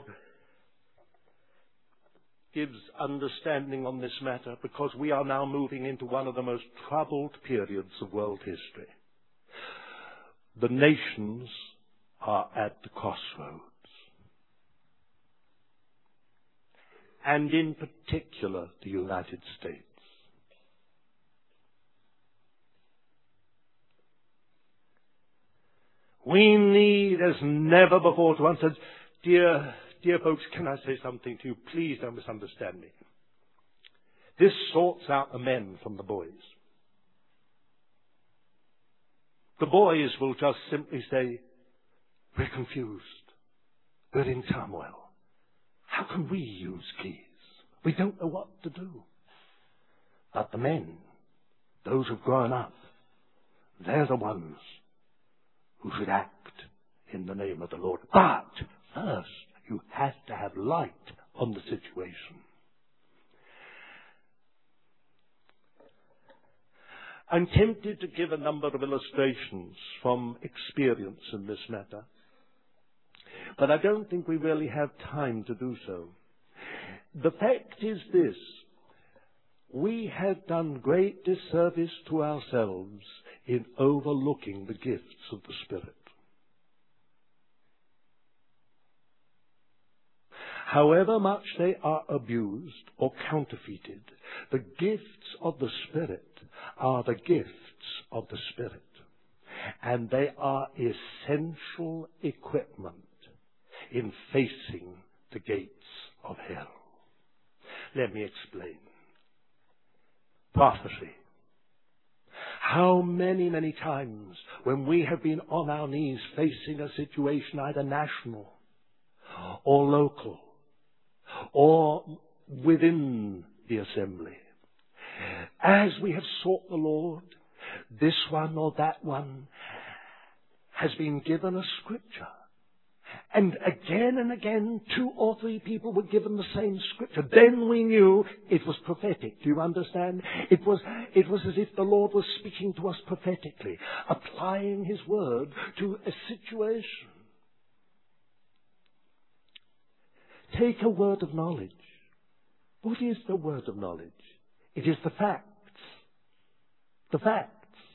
gives understanding on this matter, because we are now moving into one of the most troubled periods of world history. The nations are at the crossroads. And in particular, the United States. We need as never before to answer, dear folks, can I say something to you? Please don't misunderstand me. This sorts out the men from the boys. The boys will just simply say, we're confused. We're in turmoil. How can we use keys? We don't know what to do. But the men, those who've grown up, they're the ones who should act in the name of the Lord. But first, you have to have light on the situation. I'm tempted to give a number of illustrations from experience in this matter, but I don't think we really have time to do so. The fact is this: we have done great disservice to ourselves in overlooking the gifts of the Spirit. However much they are abused or counterfeited, the gifts of the Spirit are the gifts of the Spirit. And they are essential equipment in facing the gates of hell. Let me explain. Prophecy. How many, many times when we have been on our knees facing a situation either national or local or within the assembly, as we have sought the Lord, this one or that one has been given a scripture. And again, 2 or 3 people were given the same scripture. Then we knew it was prophetic. Do you understand? It was as if the Lord was speaking to us prophetically, applying His word to a situation. Take a word of knowledge. What is the word of knowledge? It is the facts. The facts.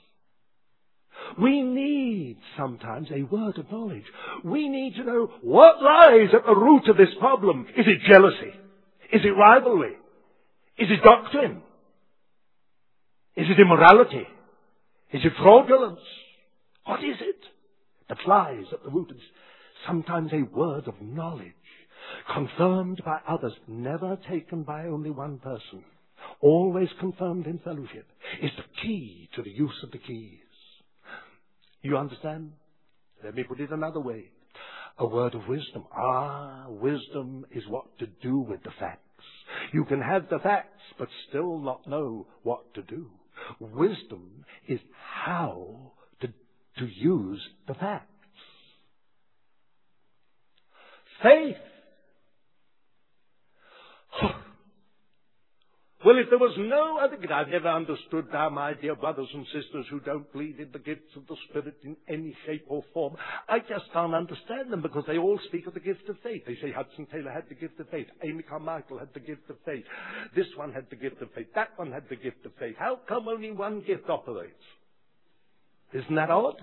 We need sometimes a word of knowledge. We need to know what lies at the root of this problem. Is it jealousy? Is it rivalry? Is it doctrine? Is it immorality? Is it fraudulence? What is it that lies at the root of this? Sometimes a word of knowledge, confirmed by others, never taken by only one person, always confirmed in fellowship, is the key to the use of the keys. You understand? Let me put it another way. A word of wisdom. Wisdom is what to do with the facts. You can have the facts, but still not know what to do. Wisdom is how to use the facts. Faith. Well, if there was no other gift, I've never understood now, my dear brothers and sisters who don't believe in the gifts of the Spirit in any shape or form. I just can't understand them because they all speak of the gift of faith. They say Hudson Taylor had the gift of faith. Amy Carmichael had the gift of faith. This one had the gift of faith. That one had the gift of faith. How come only one gift operates? Isn't that odd?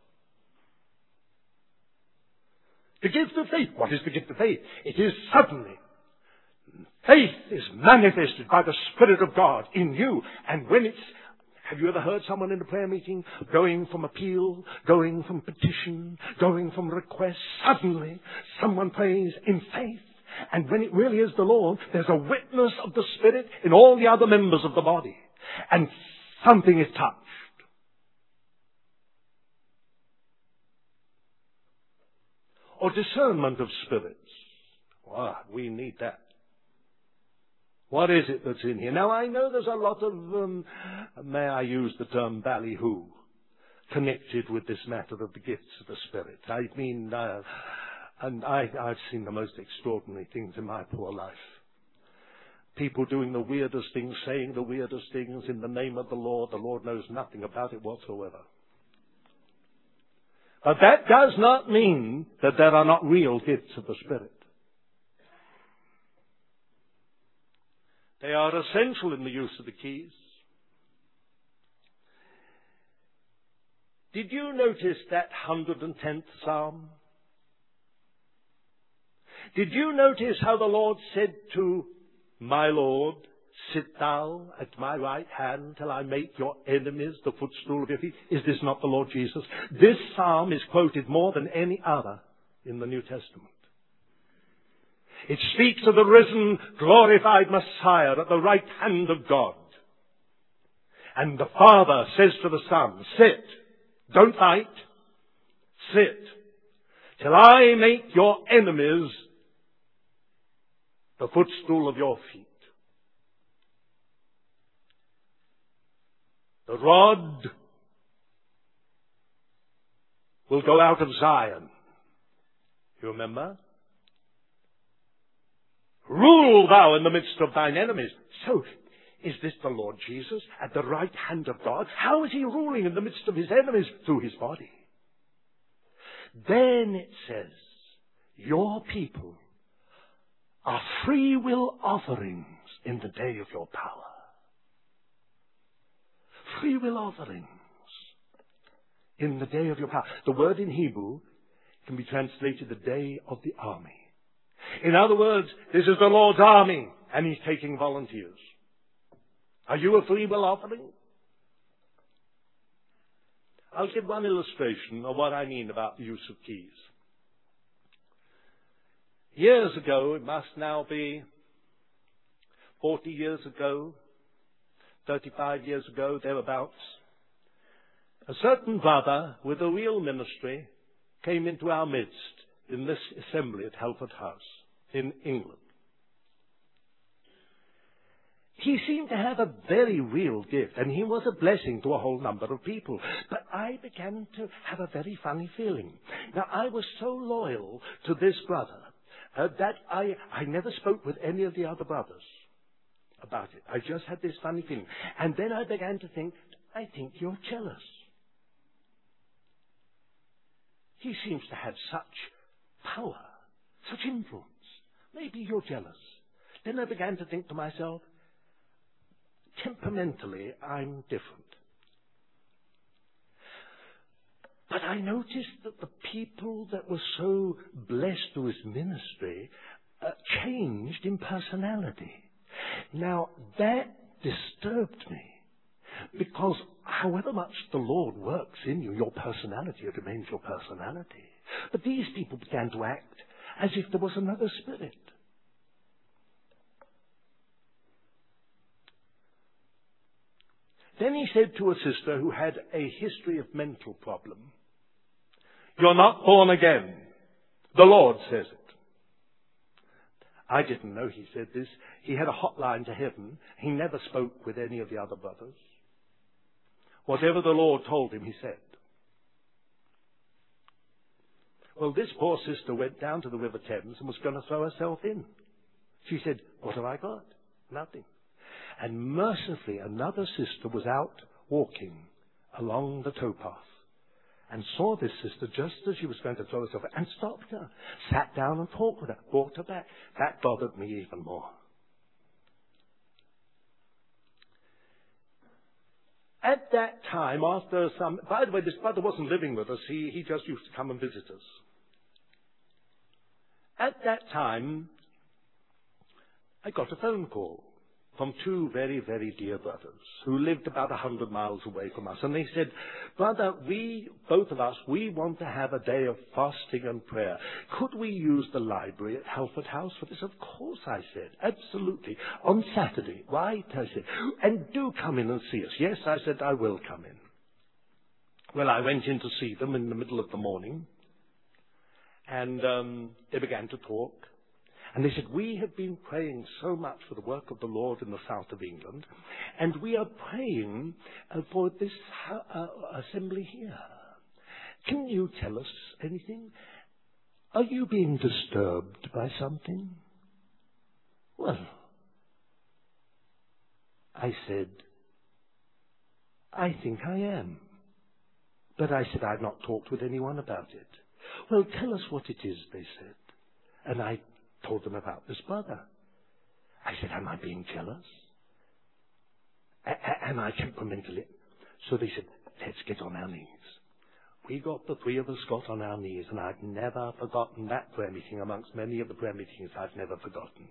The gift of faith. What is the gift of faith? It is suddenly. Faith is manifested by the Spirit of God in you. And when have you ever heard someone in a prayer meeting going from appeal, going from petition, going from request? Suddenly, someone prays in faith. And when it really is the Lord, there's a witness of the Spirit in all the other members of the body. And something is touched. Or discernment of spirits. Wow, we need that. What is it that's in here? Now, I know there's a lot of, may I use the term ballyhoo, connected with this matter of the gifts of the Spirit. I mean, and I've seen the most extraordinary things in my poor life. People doing the weirdest things, saying the weirdest things in the name of the Lord. The Lord knows nothing about it whatsoever. But that does not mean that there are not real gifts of the Spirit. They are essential in the use of the keys. Did you notice that 110th Psalm? Did you notice how the Lord said to my Lord, sit thou at my right hand till I make your enemies the footstool of your feet? Is this not the Lord Jesus? This psalm is quoted more than any other in the New Testament. It speaks of the risen, glorified Messiah at the right hand of God. And the Father says to the Son, sit, don't fight, sit, till I make your enemies the footstool of your feet. The rod will go out of Zion. You remember? Rule thou in the midst of thine enemies. So, is this the Lord Jesus at the right hand of God? How is he ruling in the midst of his enemies? Through his body. Then it says, your people are free will offerings in the day of your power. Free will offerings in the day of your power. The word in Hebrew can be translated the day of the army. In other words, this is the Lord's army, and he's taking volunteers. Are you a free will offering? I'll give one illustration of what I mean about the use of keys. Years ago, it must now be 40 years ago, 35 years ago, thereabouts, a certain brother with a real ministry came into our midst in this assembly at Helford House in England. He seemed to have a very real gift, and he was a blessing to a whole number of people. But I began to have a very funny feeling. Now, I was so loyal to this brother that I never spoke with any of the other brothers about it. I just had this funny feeling. And then I began to think, I think you're jealous. He seems to have such power, such influence. Maybe you're jealous. Then I began to think to myself, temperamentally, I'm different. But I noticed that the people that were so blessed through his ministry changed in personality. Now, that disturbed me, because however much the Lord works in you, your personality remains your personality. But these people began to act as if there was another spirit. Then he said to a sister who had a history of mental problem, you're not born again. The Lord says it. I didn't know he said this. He had a hotline to heaven. He never spoke with any of the other brothers. Whatever the Lord told him, he said. Well, this poor sister went down to the River Thames and was going to throw herself in. She said, what have I got? Nothing. And mercifully, another sister was out walking along the towpath and saw this sister just as she was going to throw herself and stopped her, sat down and talked with her, brought her back. That bothered me even more. At that time, after some... By the way, this brother wasn't living with us. He just used to come and visit us. At that time, I got a phone call from two very, very dear brothers who lived about 100 miles away from us. And they said, "Brother, both of us, we want to have a day of fasting and prayer. Could we use the library at Halford House for this?" "Of course," I said. "Absolutely. On Saturday." "Right," I said. "And do come in and see us." "Yes," I said, "I will come in." Well, I went in to see them in the middle of the morning. And they began to talk. And they said, "We have been praying so much for the work of the Lord in the south of England, and we are praying for this assembly here. Can you tell us anything? Are you being disturbed by something?" Well, I said, "I think I am." But I said, "I've not talked with anyone about it." "Well, tell us what it is," they said. And I told them about this brother. I said, "Am I being jealous? Am I temperamentally?" So they said, "Let's get on our knees." The three of us got on our knees, and I've never forgotten that prayer meeting amongst many of the prayer meetings I've never forgotten.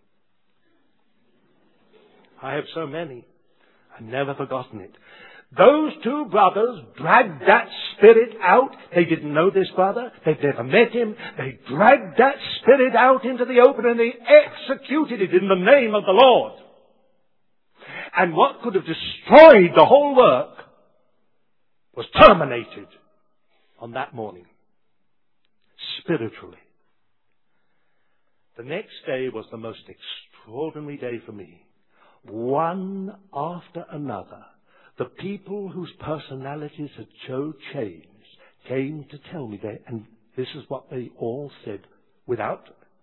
I have so many. I've never forgotten it. Those two brothers dragged that spirit out. They didn't know this brother. They'd never met him. They dragged that spirit out into the open and they executed it in the name of the Lord. And what could have destroyed the whole work was terminated on that morning, spiritually. The next day was the most extraordinary day for me. One after another, the people whose personalities had so changed came to tell me, and this is what they all said without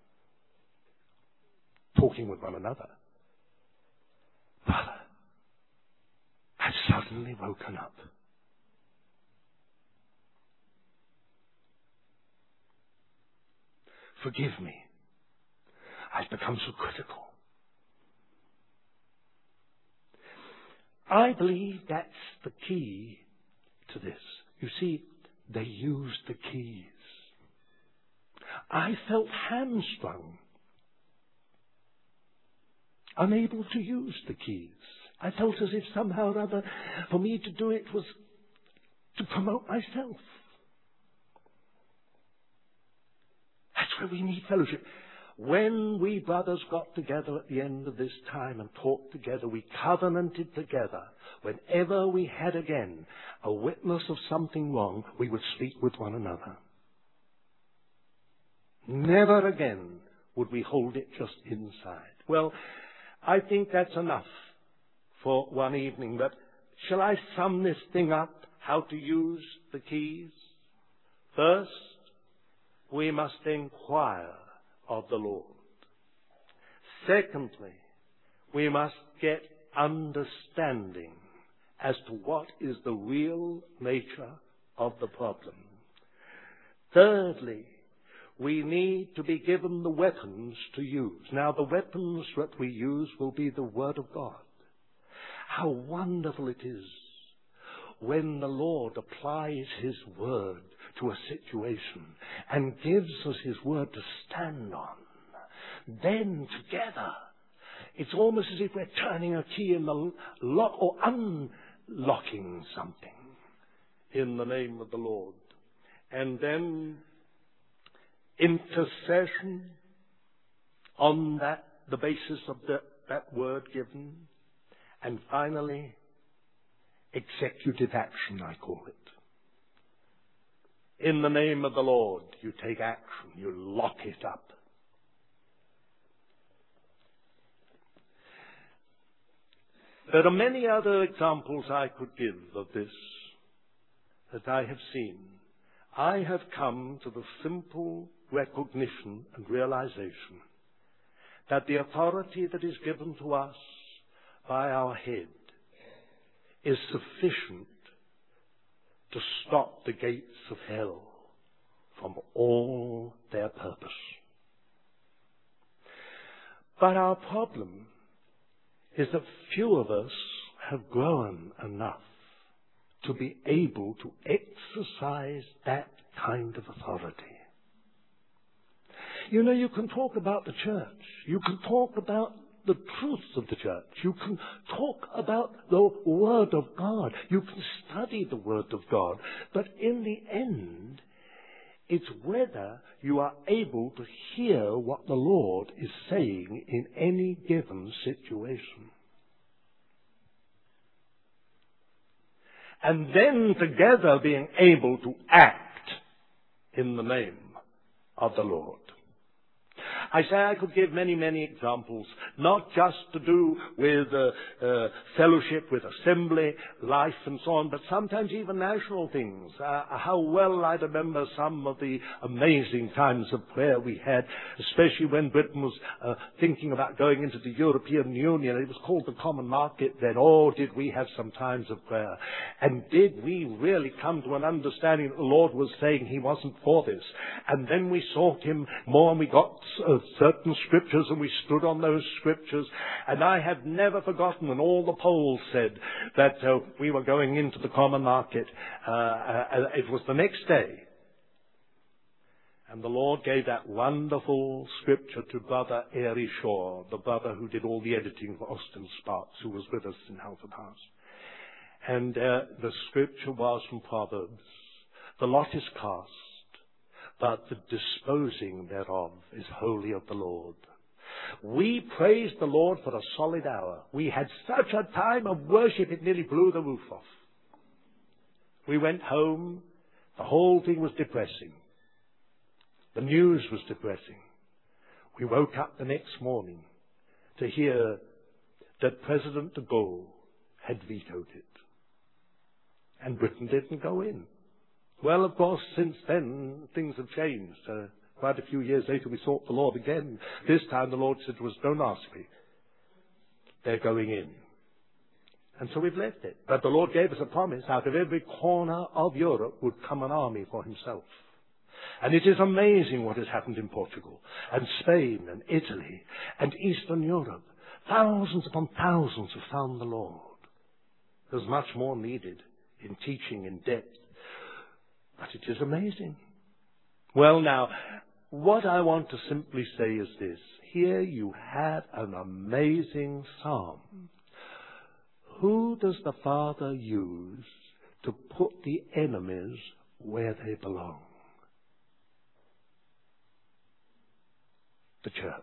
talking with one another. "Brother, I've suddenly woken up. Forgive me. I've become so critical." I believe that's the key to this. You see, they used the keys. I felt hamstrung, unable to use the keys. I felt as if somehow or other, for me to do it was to promote myself. That's where we need fellowship. When we brothers got together at the end of this time and talked together, we covenanted together. Whenever we had again a witness of something wrong, we would speak with one another. Never again would we hold it just inside. Well, I think that's enough for one evening. But shall I sum this thing up, how to use the keys? First, we must inquire of the Lord. Secondly, we must get understanding as to what is the real nature of the problem. Thirdly, we need to be given the weapons to use. Now, the weapons that we use will be the Word of God. How wonderful it is when the Lord applies His Word to a situation and gives us His Word to stand on. Then together, it's almost as if we're turning a key in the lock or unlocking something in the name of the Lord. And then intercession on the basis of that word given. And finally, executive action, I call it. In the name of the Lord, you take action. You lock it up. There are many other examples I could give of this that I have seen. I have come to the simple recognition and realization that the authority that is given to us by our head is sufficient to stop the gates of hell from all their purpose. But our problem is that few of us have grown enough to be able to exercise that kind of authority. You know, you can talk about the church. You can talk about the truths of the church. You can talk about the Word of God. You can study the Word of God. But in the end, it's whether you are able to hear what the Lord is saying in any given situation. And then together being able to act in the name of the Lord. I say I could give many, many examples, not just to do with fellowship, with assembly, life and so on, but sometimes even national things. How well I remember some of the amazing times of prayer we had, especially when Britain was thinking about going into the European Union. It was called the Common Market then. Oh, did we have some times of prayer. And did we really come to an understanding that the Lord was saying He wasn't for this. And then we sought Him more and we got certain scriptures and we stood on those scriptures. And I have never forgotten when all the polls said that we were going into the Common Market. It was the next day. And the Lord gave that wonderful scripture to Brother Airy Shaw, the brother who did all the editing for Austin Sparks, who was with us in Halford House. And the scripture was from Proverbs. The lot is cast, but the disposing thereof is wholly of the Lord. We praised the Lord for a solid hour. We had such a time of worship, it nearly blew the roof off. We went home. The whole thing was depressing. The news was depressing. We woke up the next morning to hear that President de Gaulle had vetoed it. And Britain didn't go in. Well, of course, since then, things have changed. Quite a few years later, we sought the Lord again. This time, the Lord said to us, don't ask me. They're going in. And so we've left it. But the Lord gave us a promise. Out of every corner of Europe would come an army for Himself. And it is amazing what has happened in Portugal and Spain and Italy and Eastern Europe. Thousands upon thousands have found the Lord. There's much more needed in teaching in depth. But it is amazing. Well, now, what I want to simply say is this. Here you have an amazing psalm. Who does the Father use to put the enemies where they belong? The church.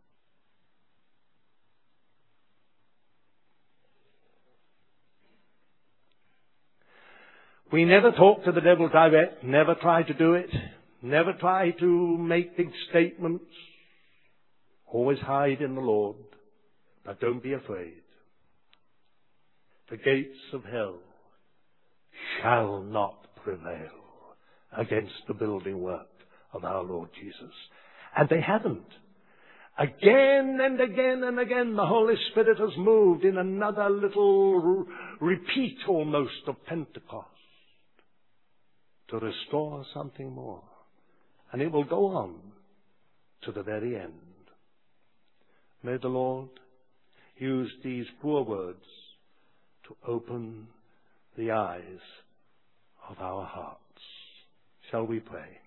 We never talk to the devil direct, never try to do it, never try to make big statements. Always hide in the Lord, but don't be afraid. The gates of hell shall not prevail against the building work of our Lord Jesus. And they haven't. Again and again and again, the Holy Spirit has moved in another little repeat almost of Pentecost to restore something more. And it will go on to the very end. May the Lord use these poor words to open the eyes of our hearts. Shall we pray?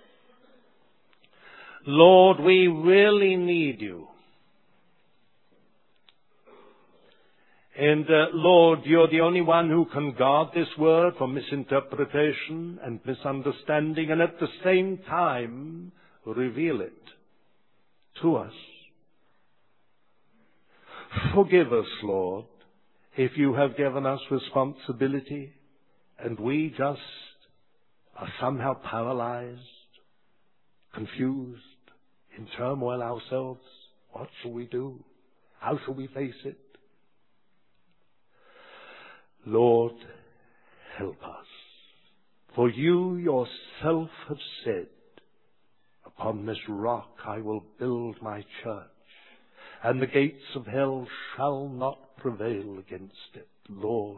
Lord, we really need You. And Lord, You're the only one who can guard this word from misinterpretation and misunderstanding, and at the same time reveal it to us. Forgive us, Lord, if You have given us responsibility and we just are somehow paralyzed, confused, in turmoil ourselves. What shall we do? How shall we face it? Lord, help us. For You Yourself have said, upon this rock I will build My church, and the gates of hell shall not prevail against it. Lord,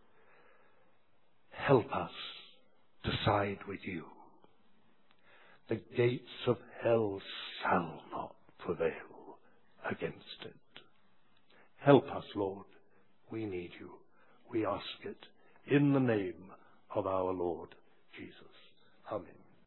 help us to side with you. The gates of hell shall not prevail against it. Help us, Lord. We need you. We ask it in the name of our Lord Jesus. Amen.